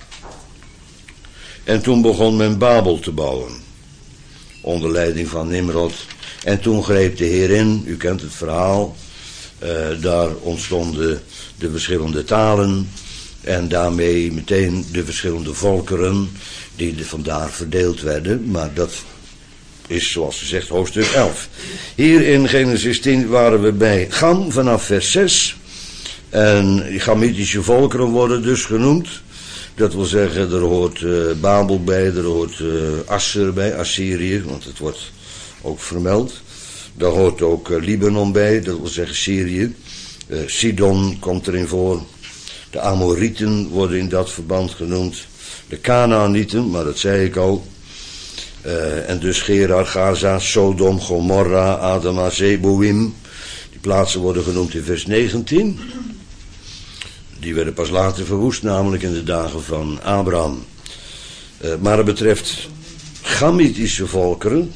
En toen begon men Babel te bouwen, onder leiding van Nimrod. En toen greep de Heer in, u kent het verhaal. Uh, daar ontstonden de verschillende talen en daarmee meteen de verschillende volkeren die er vandaar verdeeld werden. Maar dat is zoals gezegd hoofdstuk elf. Hier in Genesis tien waren we bij Cham vanaf vers zes. En die Chamitische volkeren worden dus genoemd. Dat wil zeggen, er hoort uh, Babel bij, er hoort uh, Assur bij, Assyrië, want het wordt ook vermeld. Daar hoort ook uh, Libanon bij, dat wil zeggen Syrië. Uh, Sidon komt erin voor. De Amorieten worden in dat verband genoemd. De Kanaanieten, maar dat zei ik al. Uh, en dus Gerar, Gaza, Sodom, Gomorra, Adama, Zeboim. Die plaatsen worden genoemd in vers negentien. Die werden pas later verwoest, namelijk in de dagen van Abraham. Uh, maar het betreft Chamitische volkeren.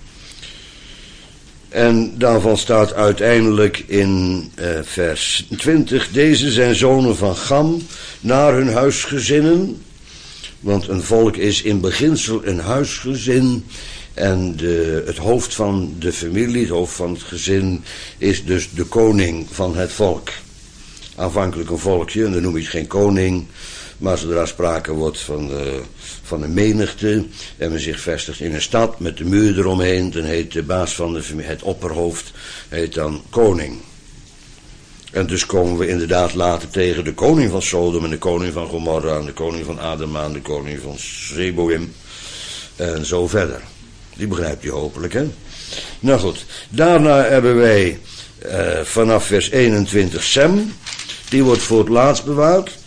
En daarvan staat uiteindelijk in uh, vers twintig... Deze zijn zonen van Cham naar hun huisgezinnen. Want een volk is in beginsel een huisgezin. En de, het hoofd van de familie, het hoofd van het gezin, is dus de koning van het volk. Aanvankelijk een volkje, en dan noem je het geen koning. Maar zodra sprake wordt van, uh, van een menigte en men zich vestigt in een stad met de muur eromheen, dan heet de baas van de familie, het opperhoofd, heet dan koning. En dus komen we inderdaad later tegen de koning van Sodom en de koning van Gomorra en de koning van Adama en de koning van Zeboim en zo verder. Die begrijpt u hopelijk, hè? Nou goed, daarna hebben wij uh, vanaf vers eenentwintig Sem. Die wordt voor het laatst bewaard.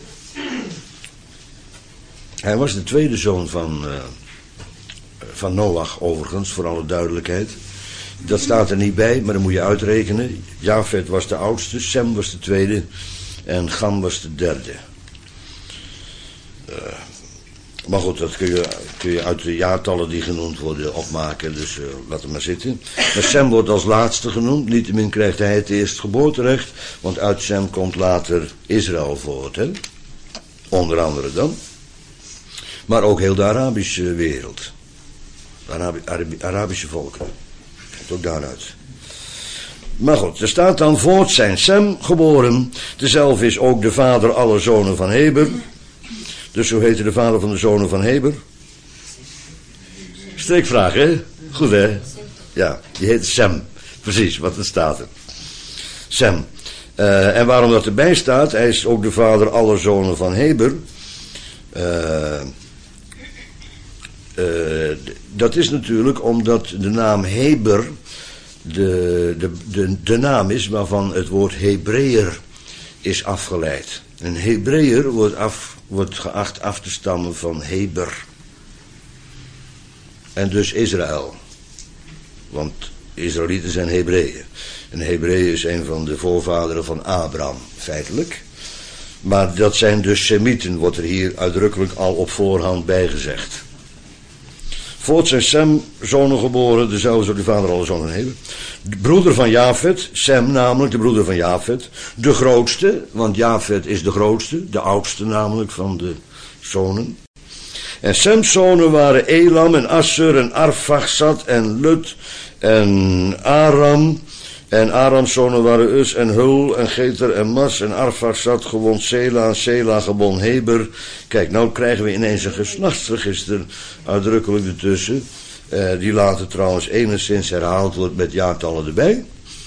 Hij was de tweede zoon van, uh, van Noach, overigens, voor alle duidelijkheid. Dat staat er niet bij, maar dat moet je uitrekenen. Jafet was de oudste, Sem was de tweede en Cham was de derde. Uh, maar goed, dat kun je, kun je uit de jaartallen die genoemd worden opmaken, dus uh, laat het maar zitten. Maar Sem wordt als laatste genoemd, niettemin krijgt hij het eerstgeboorterecht, want uit Sem komt later Israël voort, hè? Onder andere dan. Maar ook heel de Arabische wereld. De Arabi- Arabi- Arabische volken. Komt ook daaruit. Maar goed, er staat dan voort zijn Sem geboren. Dezelfde is ook de vader aller zonen van Heber. Dus zo heette de vader van de zonen van Heber. Streekvraag, hè? Goed, hè? Ja, die heet Sem. Precies, wat er staat er. Sem. Uh, en waarom dat erbij staat, hij is ook de vader aller zonen van Heber. Uh, uh, dat is natuurlijk omdat de naam Heber de, de, de, de naam is waarvan het woord Hebreeër is afgeleid. Een Hebreeër wordt, af, wordt geacht af te stammen van Heber. En dus Israël. Want Israëlieten zijn Hebreeën. Een Hebreeër is een van de voorvaderen van Abraham, feitelijk. Maar dat zijn dus Semieten, wordt er hier uitdrukkelijk al op voorhand bijgezegd. Voort zijn Sem zonen geboren, dezelfde zoals de vader alle zonen hebben. De broeder van Jafet, Sem namelijk, de broeder van Jafet. De grootste, want Jafet is de grootste, de oudste namelijk van de zonen. En Sems zonen waren Elam en Assur en Arphaxad en Lut en Aram. En Arams zonen waren Us en Hul en Geter en Mas en Arphaxad gewon Sela en Sela gewon Heber. Kijk, nou krijgen we ineens een geslachtsregister uitdrukkelijk ertussen. Uh, die later trouwens enigszins herhaald wordt met jaartallen erbij.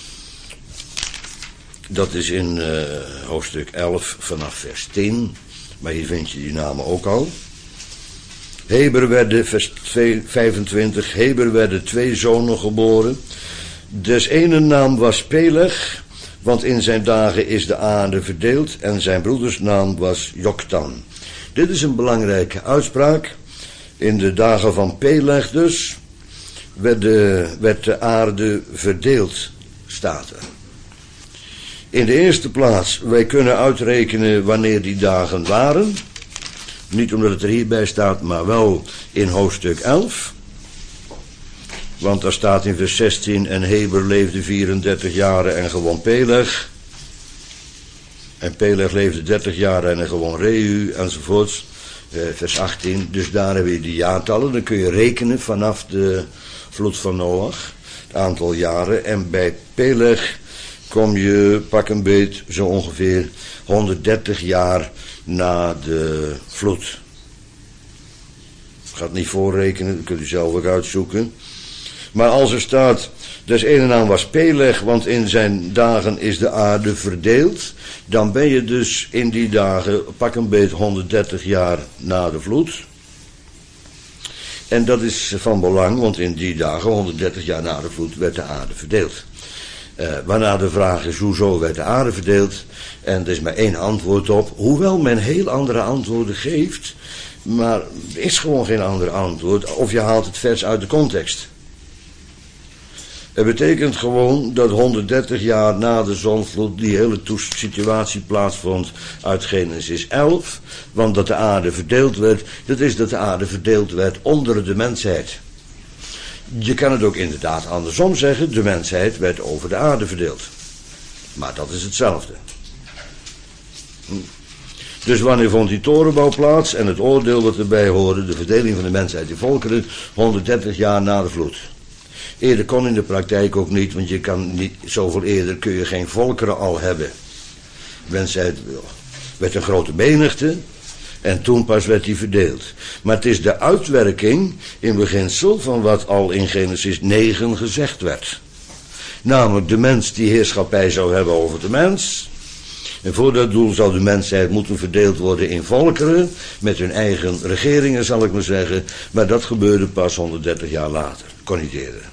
Dat is in uh, hoofdstuk elf vanaf vers tien. Maar hier vind je die namen ook al. Heber werden, vers vijfentwintig, Heber werden twee zonen geboren. Des ene naam was Peleg, want in zijn dagen is de aarde verdeeld, en zijn broeders naam was Joktan. Dit is een belangrijke uitspraak. In de dagen van Peleg dus werd de, werd de aarde verdeeld, staat er. In de eerste plaats, wij kunnen uitrekenen wanneer die dagen waren. Niet omdat het er hierbij staat, maar wel in hoofdstuk elf. Want daar staat in vers zestien, en Heber leefde vierendertig jaren en gewoon Peleg. En Peleg leefde dertig jaren en gewoon Reu, enzovoorts. Eh, vers achttien, dus daar hebben je de jaartallen. Dan kun je rekenen vanaf de vloed van Noach, het aantal jaren. En bij Peleg kom je, pak een beet, zo ongeveer honderddertig jaar na de vloed. Ik ga het niet voorrekenen, dat kunt u zelf ook uitzoeken. Maar als er staat, des ene naam was Peleg, want in zijn dagen is de aarde verdeeld, dan ben je dus in die dagen, pak een beet, honderddertig jaar na de vloed. En dat is van belang, want in die dagen, honderddertig jaar na de vloed, werd de aarde verdeeld. Uh, waarna de vraag is, hoezo werd de aarde verdeeld? En er is maar één antwoord op, hoewel men heel andere antwoorden geeft, maar er is gewoon geen ander antwoord, of je haalt het vers uit de context. Het betekent gewoon dat honderddertig jaar na de zonvloed die hele situatie plaatsvond uit Genesis elf. Want dat de aarde verdeeld werd, dat is dat de aarde verdeeld werd onder de mensheid. Je kan het ook inderdaad andersom zeggen, de mensheid werd over de aarde verdeeld. Maar dat is hetzelfde. Dus wanneer vond die torenbouw plaats en het oordeel wat erbij hoorde, de verdeling van de mensheid in volkeren, honderddertig jaar na de vloed. Eerder kon in de praktijk ook niet, want je kan niet, zoveel eerder kun je geen volkeren al hebben. De mensheid werd een grote menigte en toen pas werd die verdeeld. Maar het is de uitwerking in beginsel van wat al in Genesis negen gezegd werd. Namelijk de mens die heerschappij zou hebben over de mens. En voor dat doel zou de mensheid moeten verdeeld worden in volkeren, met hun eigen regeringen zal ik maar zeggen. Maar dat gebeurde pas honderddertig jaar later, kon niet eerder.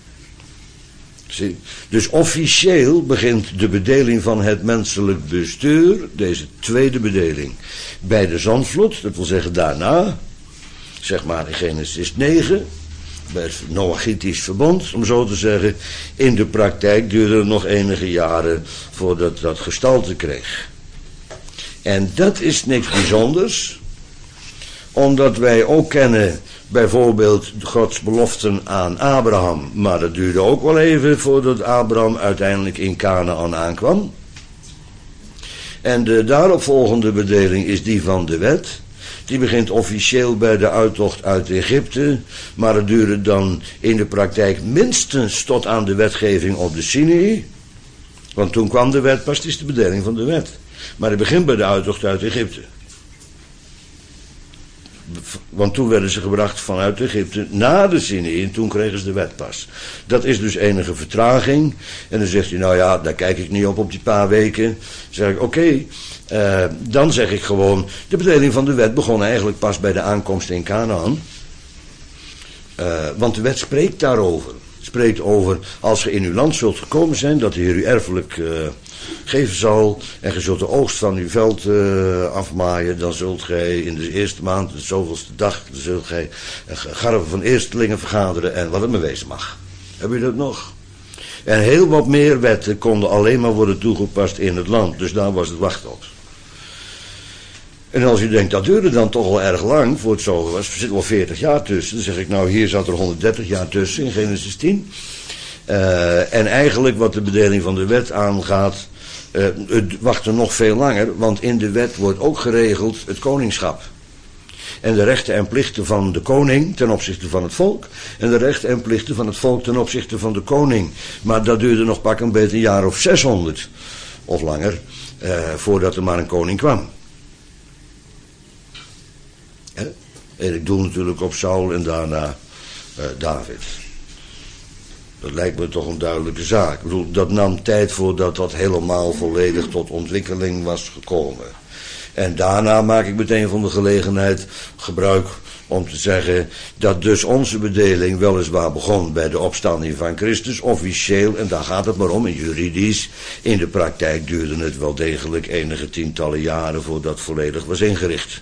Dus officieel begint de bedeling van het menselijk bestuur, deze tweede bedeling, bij de zondvloed, dat wil zeggen daarna, zeg maar in Genesis negen, bij het Noachitisch verbond, om zo te zeggen. In de praktijk duurde het nog enige jaren voordat dat gestalte kreeg. En dat is niks bijzonders, omdat wij ook kennen bijvoorbeeld Gods beloften aan Abraham, maar dat duurde ook wel even voordat Abraham uiteindelijk in Kanaan aankwam. En de daaropvolgende bedeling is die van de wet. Die begint officieel bij de uittocht uit Egypte, maar het duurde dan in de praktijk minstens tot aan de wetgeving op de Sinaï. Want toen kwam de wet, pas het is de bedeling van de wet. Maar het begint bij de uittocht uit Egypte. Want toen werden ze gebracht vanuit Egypte naar de Sinaï en toen kregen ze de wet pas. Dat is dus enige vertraging. En dan zegt hij, nou ja, daar kijk ik niet op op die paar weken. Dan zeg ik, oké, okay, uh, dan zeg ik gewoon, de bedeling van de wet begon eigenlijk pas bij de aankomst in Kanaan. Uh, want de wet spreekt daarover. Spreekt over, als ge in uw land zult gekomen zijn, dat de Heer u erfelijk uh, geven zal, en ge zult de oogst van uw veld uh, afmaaien, dan zult gij in de eerste maand, de zoveelste dag, dan zult gij uh, garven van eerstelingen vergaderen en wat het maar wezen mag. Hebben jullie dat nog? En heel wat meer wetten konden alleen maar worden toegepast in het land, dus daar was het wacht op. En als u denkt, dat duurde dan toch al erg lang, voor het zover was, er zitten wel veertig jaar tussen. Dan zeg ik, nou hier zat er honderddertig jaar tussen in Genesis tien. Uh, en eigenlijk wat de bedeling van de wet aangaat, uh, het wachtte nog veel langer, want in de wet wordt ook geregeld het koningschap. En de rechten en plichten van de koning ten opzichte van het volk, en de rechten en plichten van het volk ten opzichte van de koning. Maar dat duurde nog pak een beetje een jaar of zeshonderd, of langer, uh, voordat er maar een koning kwam. En ik doe natuurlijk op Saul en daarna uh, David. Dat lijkt me toch een duidelijke zaak. Ik bedoel, dat nam tijd voordat dat helemaal volledig tot ontwikkeling was gekomen. En daarna maak ik meteen van de gelegenheid gebruik om te zeggen dat dus onze bedeling weliswaar begon bij de opstanding van Christus, officieel, en daar gaat het maar om, in juridisch. In de praktijk duurde het wel degelijk enige tientallen jaren voordat het volledig was ingericht.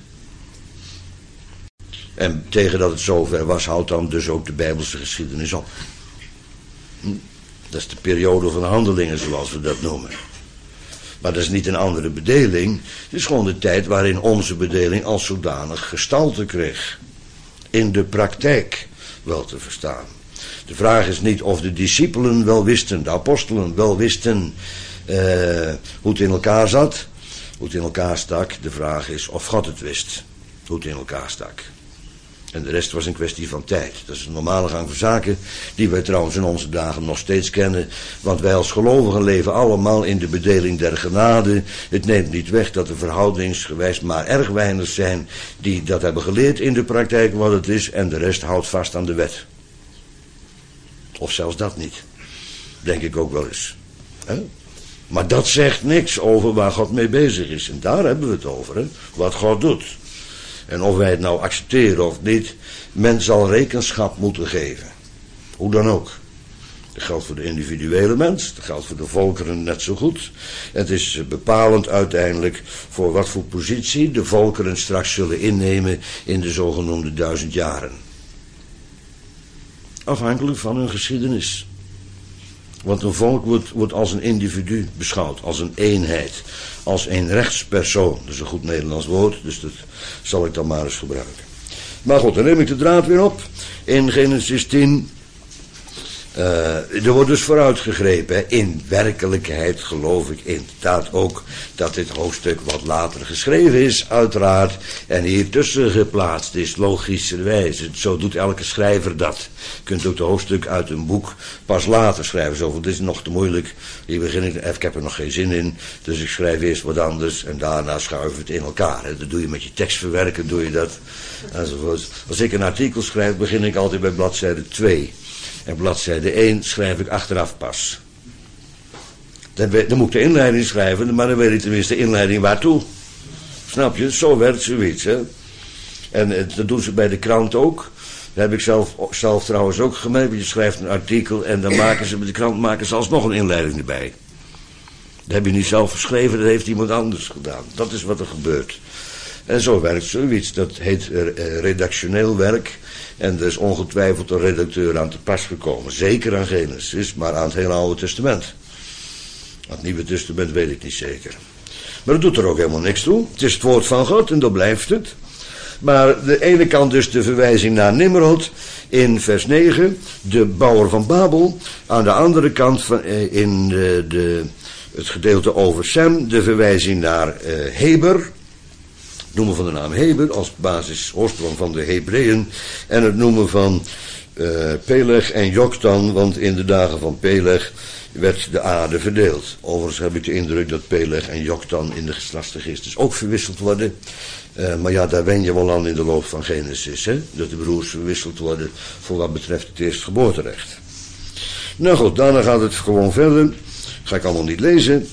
En tegen dat het zover was, houdt dan dus ook de Bijbelse geschiedenis op. Hm? Dat is de periode van handelingen, zoals we dat noemen. Maar dat is niet een andere bedeling. Het is gewoon de tijd waarin onze bedeling als zodanig gestalte kreeg. In de praktijk wel te verstaan. De vraag is niet of de discipelen wel wisten, de apostelen wel wisten uh, hoe het in elkaar zat, hoe het in elkaar stak. De vraag is of God het wist, hoe het in elkaar stak. En de rest was een kwestie van tijd. Dat is een normale gang van zaken, die wij trouwens in onze dagen nog steeds kennen. Want wij als gelovigen leven allemaal in de bedeling der genade. Het neemt niet weg dat er verhoudingsgewijs maar erg weinig zijn die dat hebben geleerd in de praktijk wat het is. En de rest houdt vast aan de wet. Of zelfs dat niet. Denk ik ook wel eens. He? Maar dat zegt niks over waar God mee bezig is. En daar hebben we het over. He? Wat God doet. En of wij het nou accepteren of niet. Men zal rekenschap moeten geven. Hoe dan ook. Dat geldt voor de individuele mens. Dat geldt voor de volkeren net zo goed. Het is bepalend uiteindelijk voor wat voor positie de volkeren straks zullen innemen in de zogenoemde duizend jaren. Afhankelijk van hun geschiedenis. Want een volk wordt, wordt als een individu beschouwd, als een eenheid, als een rechtspersoon. Dat is een goed Nederlands woord, dus dat zal ik dan maar eens gebruiken. Maar goed, dan neem ik de draad weer op in Genesis tien. Uh, er wordt dus vooruitgegrepen. Hè. In werkelijkheid geloof ik inderdaad ook dat dit hoofdstuk wat later geschreven is, uiteraard. En hier tussen geplaatst is, logischerwijs. Zo doet elke schrijver dat. Je kunt ook het hoofdstuk uit een boek pas later schrijven. Zo, want dit is nog te moeilijk. Hier begin ik, ik heb er nog geen zin in. Dus ik schrijf eerst wat anders en daarna schuif het in elkaar. Hè. Dat doe je met je tekst verwerken, doe je dat. Enzovoort. Als ik een artikel schrijf, begin ik altijd bij bladzijde twee. En bladzijde één schrijf ik achteraf pas. Dan, dan moet ik de inleiding schrijven, maar dan weet ik tenminste de inleiding waartoe. Snap je? Zo werkt zoiets. Hè? En eh, dat doen ze bij de krant ook. Dat heb ik zelf, zelf trouwens ook gemerkt. Je schrijft een artikel en dan maken ze met de krant maken ze alsnog een inleiding erbij. Dat heb je niet zelf geschreven, dat heeft iemand anders gedaan. Dat is wat er gebeurt. En zo werkt zoiets. Dat heet uh, redactioneel werk. En er is ongetwijfeld een redacteur aan te pas gekomen. Zeker aan Genesis, maar aan het hele Oude Testament. Aan het Nieuwe Testament weet ik niet zeker. Maar dat doet er ook helemaal niks toe. Het is het woord van God en dat blijft het. Maar de ene kant dus de verwijzing naar Nimrod in vers negen. De bouwer van Babel. Aan de andere kant van, eh, in de, de, het gedeelte over Sem. De verwijzing naar eh, Heber. Het noemen van de naam Heber als basis oorsprong van de Hebreeën. En het noemen van uh, Peleg en Joktan, want in de dagen van Peleg werd de aarde verdeeld. Overigens heb ik de indruk dat Peleg en Joktan in de geslachtsregisters ook verwisseld worden. Uh, maar ja, daar wen je wel aan in de loop van Genesis, hè? Dat de broers verwisseld worden voor wat betreft het eerstgeboorterecht. Nou goed, daarna gaat het gewoon verder. Ga ik allemaal niet lezen.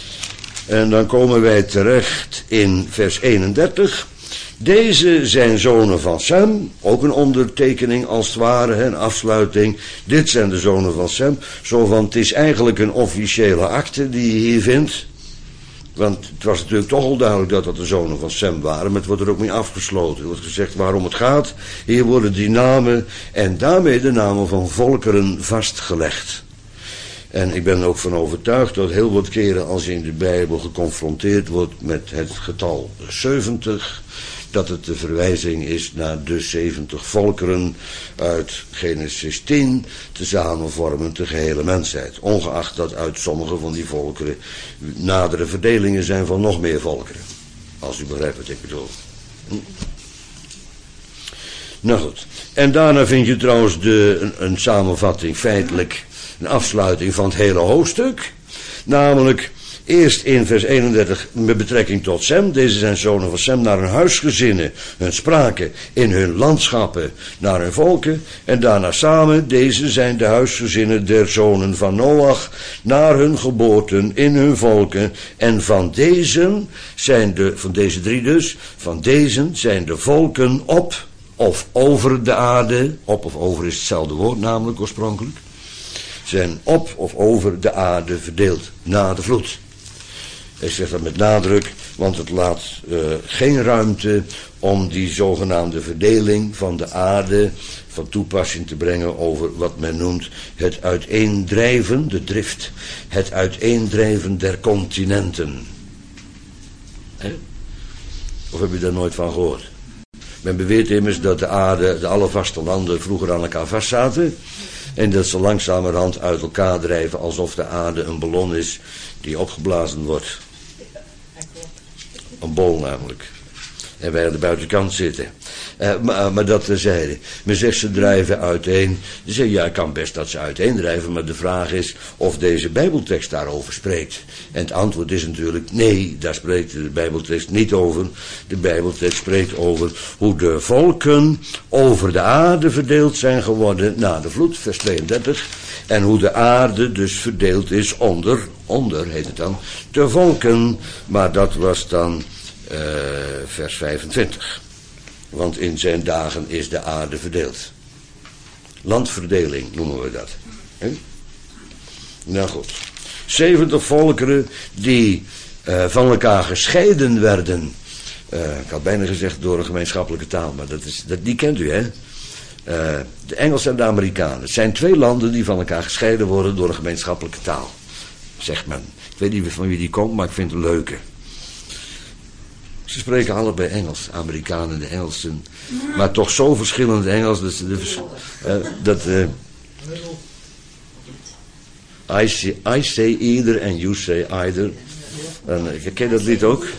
En dan komen wij terecht in vers eenendertig. Deze zijn zonen van Sem. Ook een ondertekening als het ware, een afsluiting. Dit zijn de zonen van Sem. Zo van, het is eigenlijk een officiële akte die je hier vindt. Want het was natuurlijk toch al duidelijk dat dat de zonen van Sem waren. Maar het wordt er ook mee afgesloten. Er wordt gezegd waarom het gaat. Hier worden die namen en daarmee de namen van volkeren vastgelegd. En ik ben er ook van overtuigd dat heel wat keren als je in de Bijbel geconfronteerd wordt met het getal zeventig, dat het de verwijzing is naar de zeventig volkeren uit Genesis tien, tezamen vormen de gehele mensheid. Ongeacht dat uit sommige van die volkeren nadere verdelingen zijn van nog meer volkeren. Als u begrijpt wat ik bedoel. Hm? Nou goed. En daarna vind je trouwens de, een, een samenvatting feitelijk. Een afsluiting van het hele hoofdstuk. Namelijk eerst in vers eenendertig met betrekking tot Sem. Deze zijn zonen van Sem naar hun huisgezinnen, hun spraken, in hun landschappen, naar hun volken. En daarna samen, deze zijn de huisgezinnen der zonen van Noach, naar hun geboorten, in hun volken. En van deze zijn de, van deze drie dus, van deze zijn de volken op of over de aarde. Op of over is hetzelfde woord namelijk oorspronkelijk. Zijn op of over de aarde verdeeld na de vloed. Ik zeg dat met nadruk, want het laat uh, geen ruimte om die zogenaamde verdeling van de aarde van toepassing te brengen over wat men noemt het uiteendrijven, de drift, het uiteendrijven der continenten. He? Of heb je daar nooit van gehoord? Men beweert immers dat de aarde, de alle vaste landen vroeger aan elkaar vastzaten en dat ze langzamerhand uit elkaar drijven alsof de aarde een ballon is die opgeblazen wordt. Een bol namelijk. En wij aan de buitenkant zitten. Uh, maar, maar dat terzijde. Men zegt ze drijven uiteen. Ze zeggen ja, kan best dat ze uiteen drijven. Maar de vraag is of deze Bijbeltekst daarover spreekt. En het antwoord is natuurlijk nee, daar spreekt de Bijbeltekst niet over. De Bijbeltekst spreekt over hoe de volken over de aarde verdeeld zijn geworden na de vloed, vers tweeëndertig. En hoe de aarde dus verdeeld is onder, onder heet het dan, de volken. Maar dat was dan uh, vers vijfentwintig. Want in zijn dagen is de aarde verdeeld. Landverdeling noemen we dat. He? Nou goed. zeventig volkeren die uh, van elkaar gescheiden werden. Uh, ik had bijna gezegd door een gemeenschappelijke taal, maar dat is, dat, die kent u, hè? Uh, de Engelsen en de Amerikanen. Het zijn twee landen die van elkaar gescheiden worden door een gemeenschappelijke taal. Zegt men. Ik weet niet van wie die komt, maar ik vind het een leuke. Ze spreken allebei Engels, Amerikanen en de Engelsen. Maar toch zo verschillend Engels. Dat, de, uh, dat uh, I, say, I say either and you say either. En, uh, ken je dat lied ook?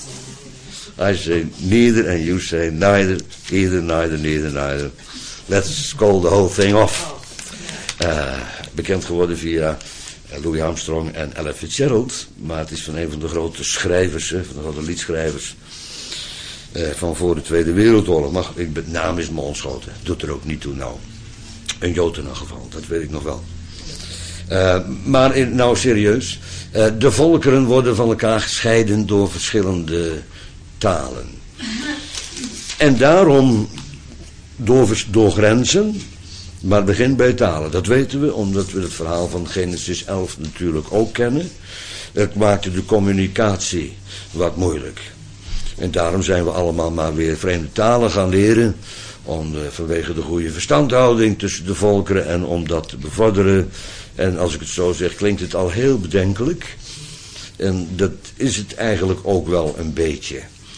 I say neither and you say neither. Either, neither, neither, neither. Let's call the whole thing off. Uh, bekend geworden via Louis Armstrong en Ella Fitzgerald. Maar het is van een van de grote schrijvers, van de grote liedschrijvers. Uh, van voor de Tweede Wereldoorlog. Maar ik, de naam is me ontschoten. Doet er ook niet toe nou. Een Jood in elk geval, dat weet ik nog wel. Uh, maar in, nou serieus. Uh, de volkeren worden van elkaar gescheiden door verschillende talen. En daarom door, door grenzen. Maar het begint bij talen. Dat weten we, omdat we het verhaal van Genesis elf natuurlijk ook kennen. Het maakte de communicatie wat moeilijk. En daarom zijn we allemaal maar weer vreemde talen gaan leren. Om, uh, vanwege de goede verstandhouding tussen de volkeren en om dat te bevorderen. En als ik het zo zeg, klinkt het al heel bedenkelijk. En dat is het eigenlijk ook wel een beetje.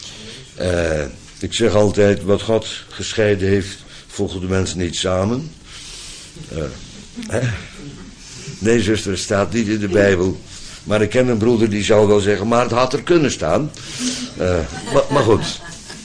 Uh, ik zeg altijd, wat God gescheiden heeft, voegen de mensen niet samen. Uh, hè? Nee, zuster, het staat niet in de Bijbel. Maar ik ken een broeder die zou wel zeggen, maar het had er kunnen staan. Uh, maar, maar goed.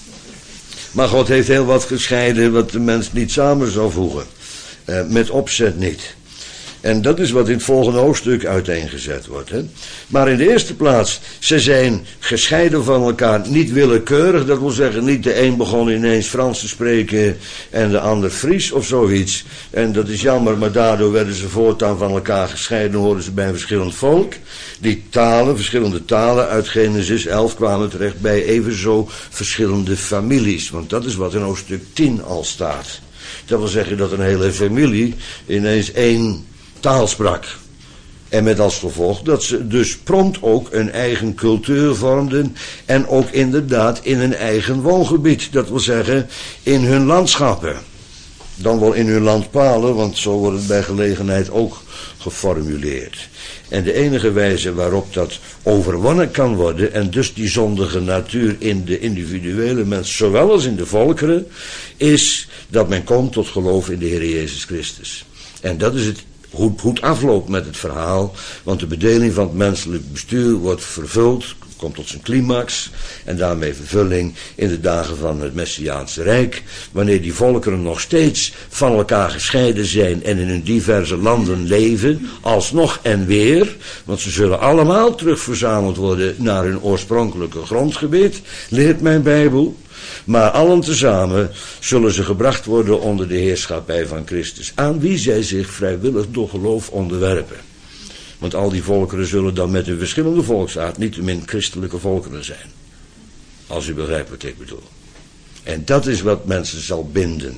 Maar God heeft heel wat gescheiden wat de mens niet samen zou voegen. Uh, met opzet niet. En dat is wat in het volgende hoofdstuk uiteengezet wordt. Hè? Maar in de eerste plaats, ze zijn gescheiden van elkaar, niet willekeurig. Dat wil zeggen, niet de een begon ineens Frans te spreken en de ander Fries of zoiets. En dat is jammer, maar daardoor werden ze voortaan van elkaar gescheiden, hoorden ze bij een verschillend volk. Die talen, verschillende talen uit Genesis elf kwamen terecht bij evenzo verschillende families. Want dat is wat in hoofdstuk tien al staat. Dat wil zeggen dat een hele familie ineens één taal sprak. En met als gevolg dat ze dus prompt ook een eigen cultuur vormden. En ook inderdaad in een eigen woongebied. Dat wil zeggen in hun landschappen. Dan wel in hun landpalen, want zo wordt het bij gelegenheid ook geformuleerd. En de enige wijze waarop dat overwonnen kan worden, en dus die zondige natuur in de individuele mens, zowel als in de volkeren, is dat men komt tot geloof in de Heer Jezus Christus. En dat is het hoe het afloopt met het verhaal, want de bedeling van het menselijk bestuur wordt vervuld, komt tot zijn climax, en daarmee vervulling in de dagen van het Messiaanse Rijk, wanneer die volkeren nog steeds van elkaar gescheiden zijn en in hun diverse landen leven, alsnog en weer, want ze zullen allemaal terugverzameld worden naar hun oorspronkelijke grondgebied, leert mijn Bijbel. Maar allen tezamen zullen ze gebracht worden onder de heerschappij van Christus, aan wie zij zich vrijwillig door geloof onderwerpen. Want al die volkeren zullen dan met hun verschillende volksaard niettemin christelijke volkeren zijn. Als u begrijpt wat ik bedoel. En dat is wat mensen zal binden.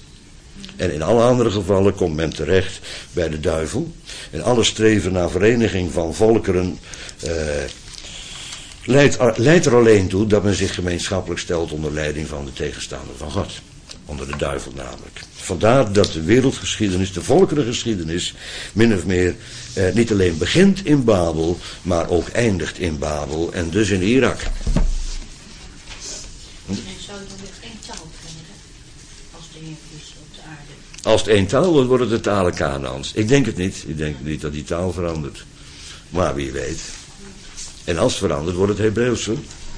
En in alle andere gevallen komt men terecht bij de duivel. En alle streven naar vereniging van volkeren Uh, leidt, leidt er alleen toe dat men zich gemeenschappelijk stelt onder leiding van de tegenstander van God. Onder de duivel namelijk. Vandaar dat de wereldgeschiedenis, de volkerengeschiedenis, min of meer eh, niet alleen begint in Babel, maar ook eindigt in Babel en dus in Irak. Hm? En zou je dan weer geen taal krijgen als de Heer is op de aarde? Als het één taal wordt, worden het de talen Kanaans. Ik denk het niet. Ik denk niet dat die taal verandert. Maar wie weet. En als het verandert, wordt het Hebreeuws.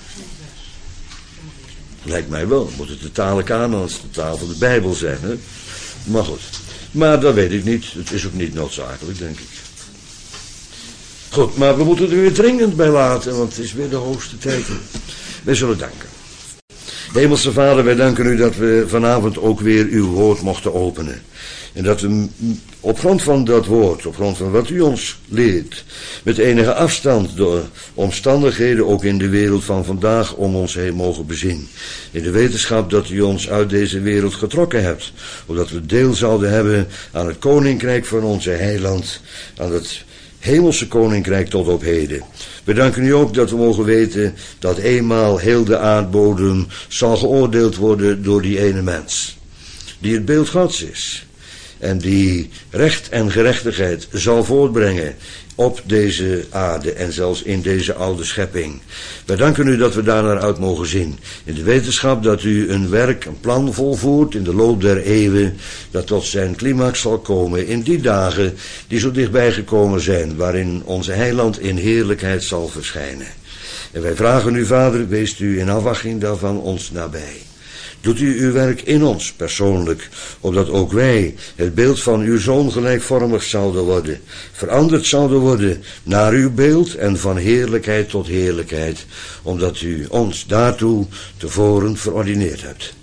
Lijkt mij wel. Moet het de talen Kanaans, de taal van de Bijbel zijn. Hè? Maar goed. Maar dat weet ik niet. Het is ook niet noodzakelijk, denk ik. Goed, maar we moeten er weer dringend bij laten, want het is weer de hoogste tijd. Wij zullen danken. Hemelse Vader, wij danken u dat we vanavond ook weer uw woord mochten openen. En dat we op grond van dat woord, op grond van wat u ons leert, met enige afstand door omstandigheden ook in de wereld van vandaag om ons heen mogen bezien. In de wetenschap dat u ons uit deze wereld getrokken hebt, opdat we deel zouden hebben aan het koninkrijk van onze heiland, aan het hemelse koninkrijk tot op heden. We danken u ook dat we mogen weten dat eenmaal heel de aardbodem zal geoordeeld worden door die ene mens, die het beeld Gods is en die recht en gerechtigheid zal voortbrengen op deze aarde en zelfs in deze oude schepping. Wij danken u dat we daar naar uit mogen zien. In de wetenschap dat u een werk, een plan volvoert in de loop der eeuwen, dat tot zijn climax zal komen in die dagen die zo dichtbij gekomen zijn, waarin onze heiland in heerlijkheid zal verschijnen. En wij vragen u, Vader, wees u in afwachting daarvan ons nabij. Doet u uw werk in ons persoonlijk, opdat ook wij het beeld van uw Zoon gelijkvormig zouden worden, veranderd zouden worden naar uw beeld en van heerlijkheid tot heerlijkheid, omdat u ons daartoe tevoren verordineerd hebt.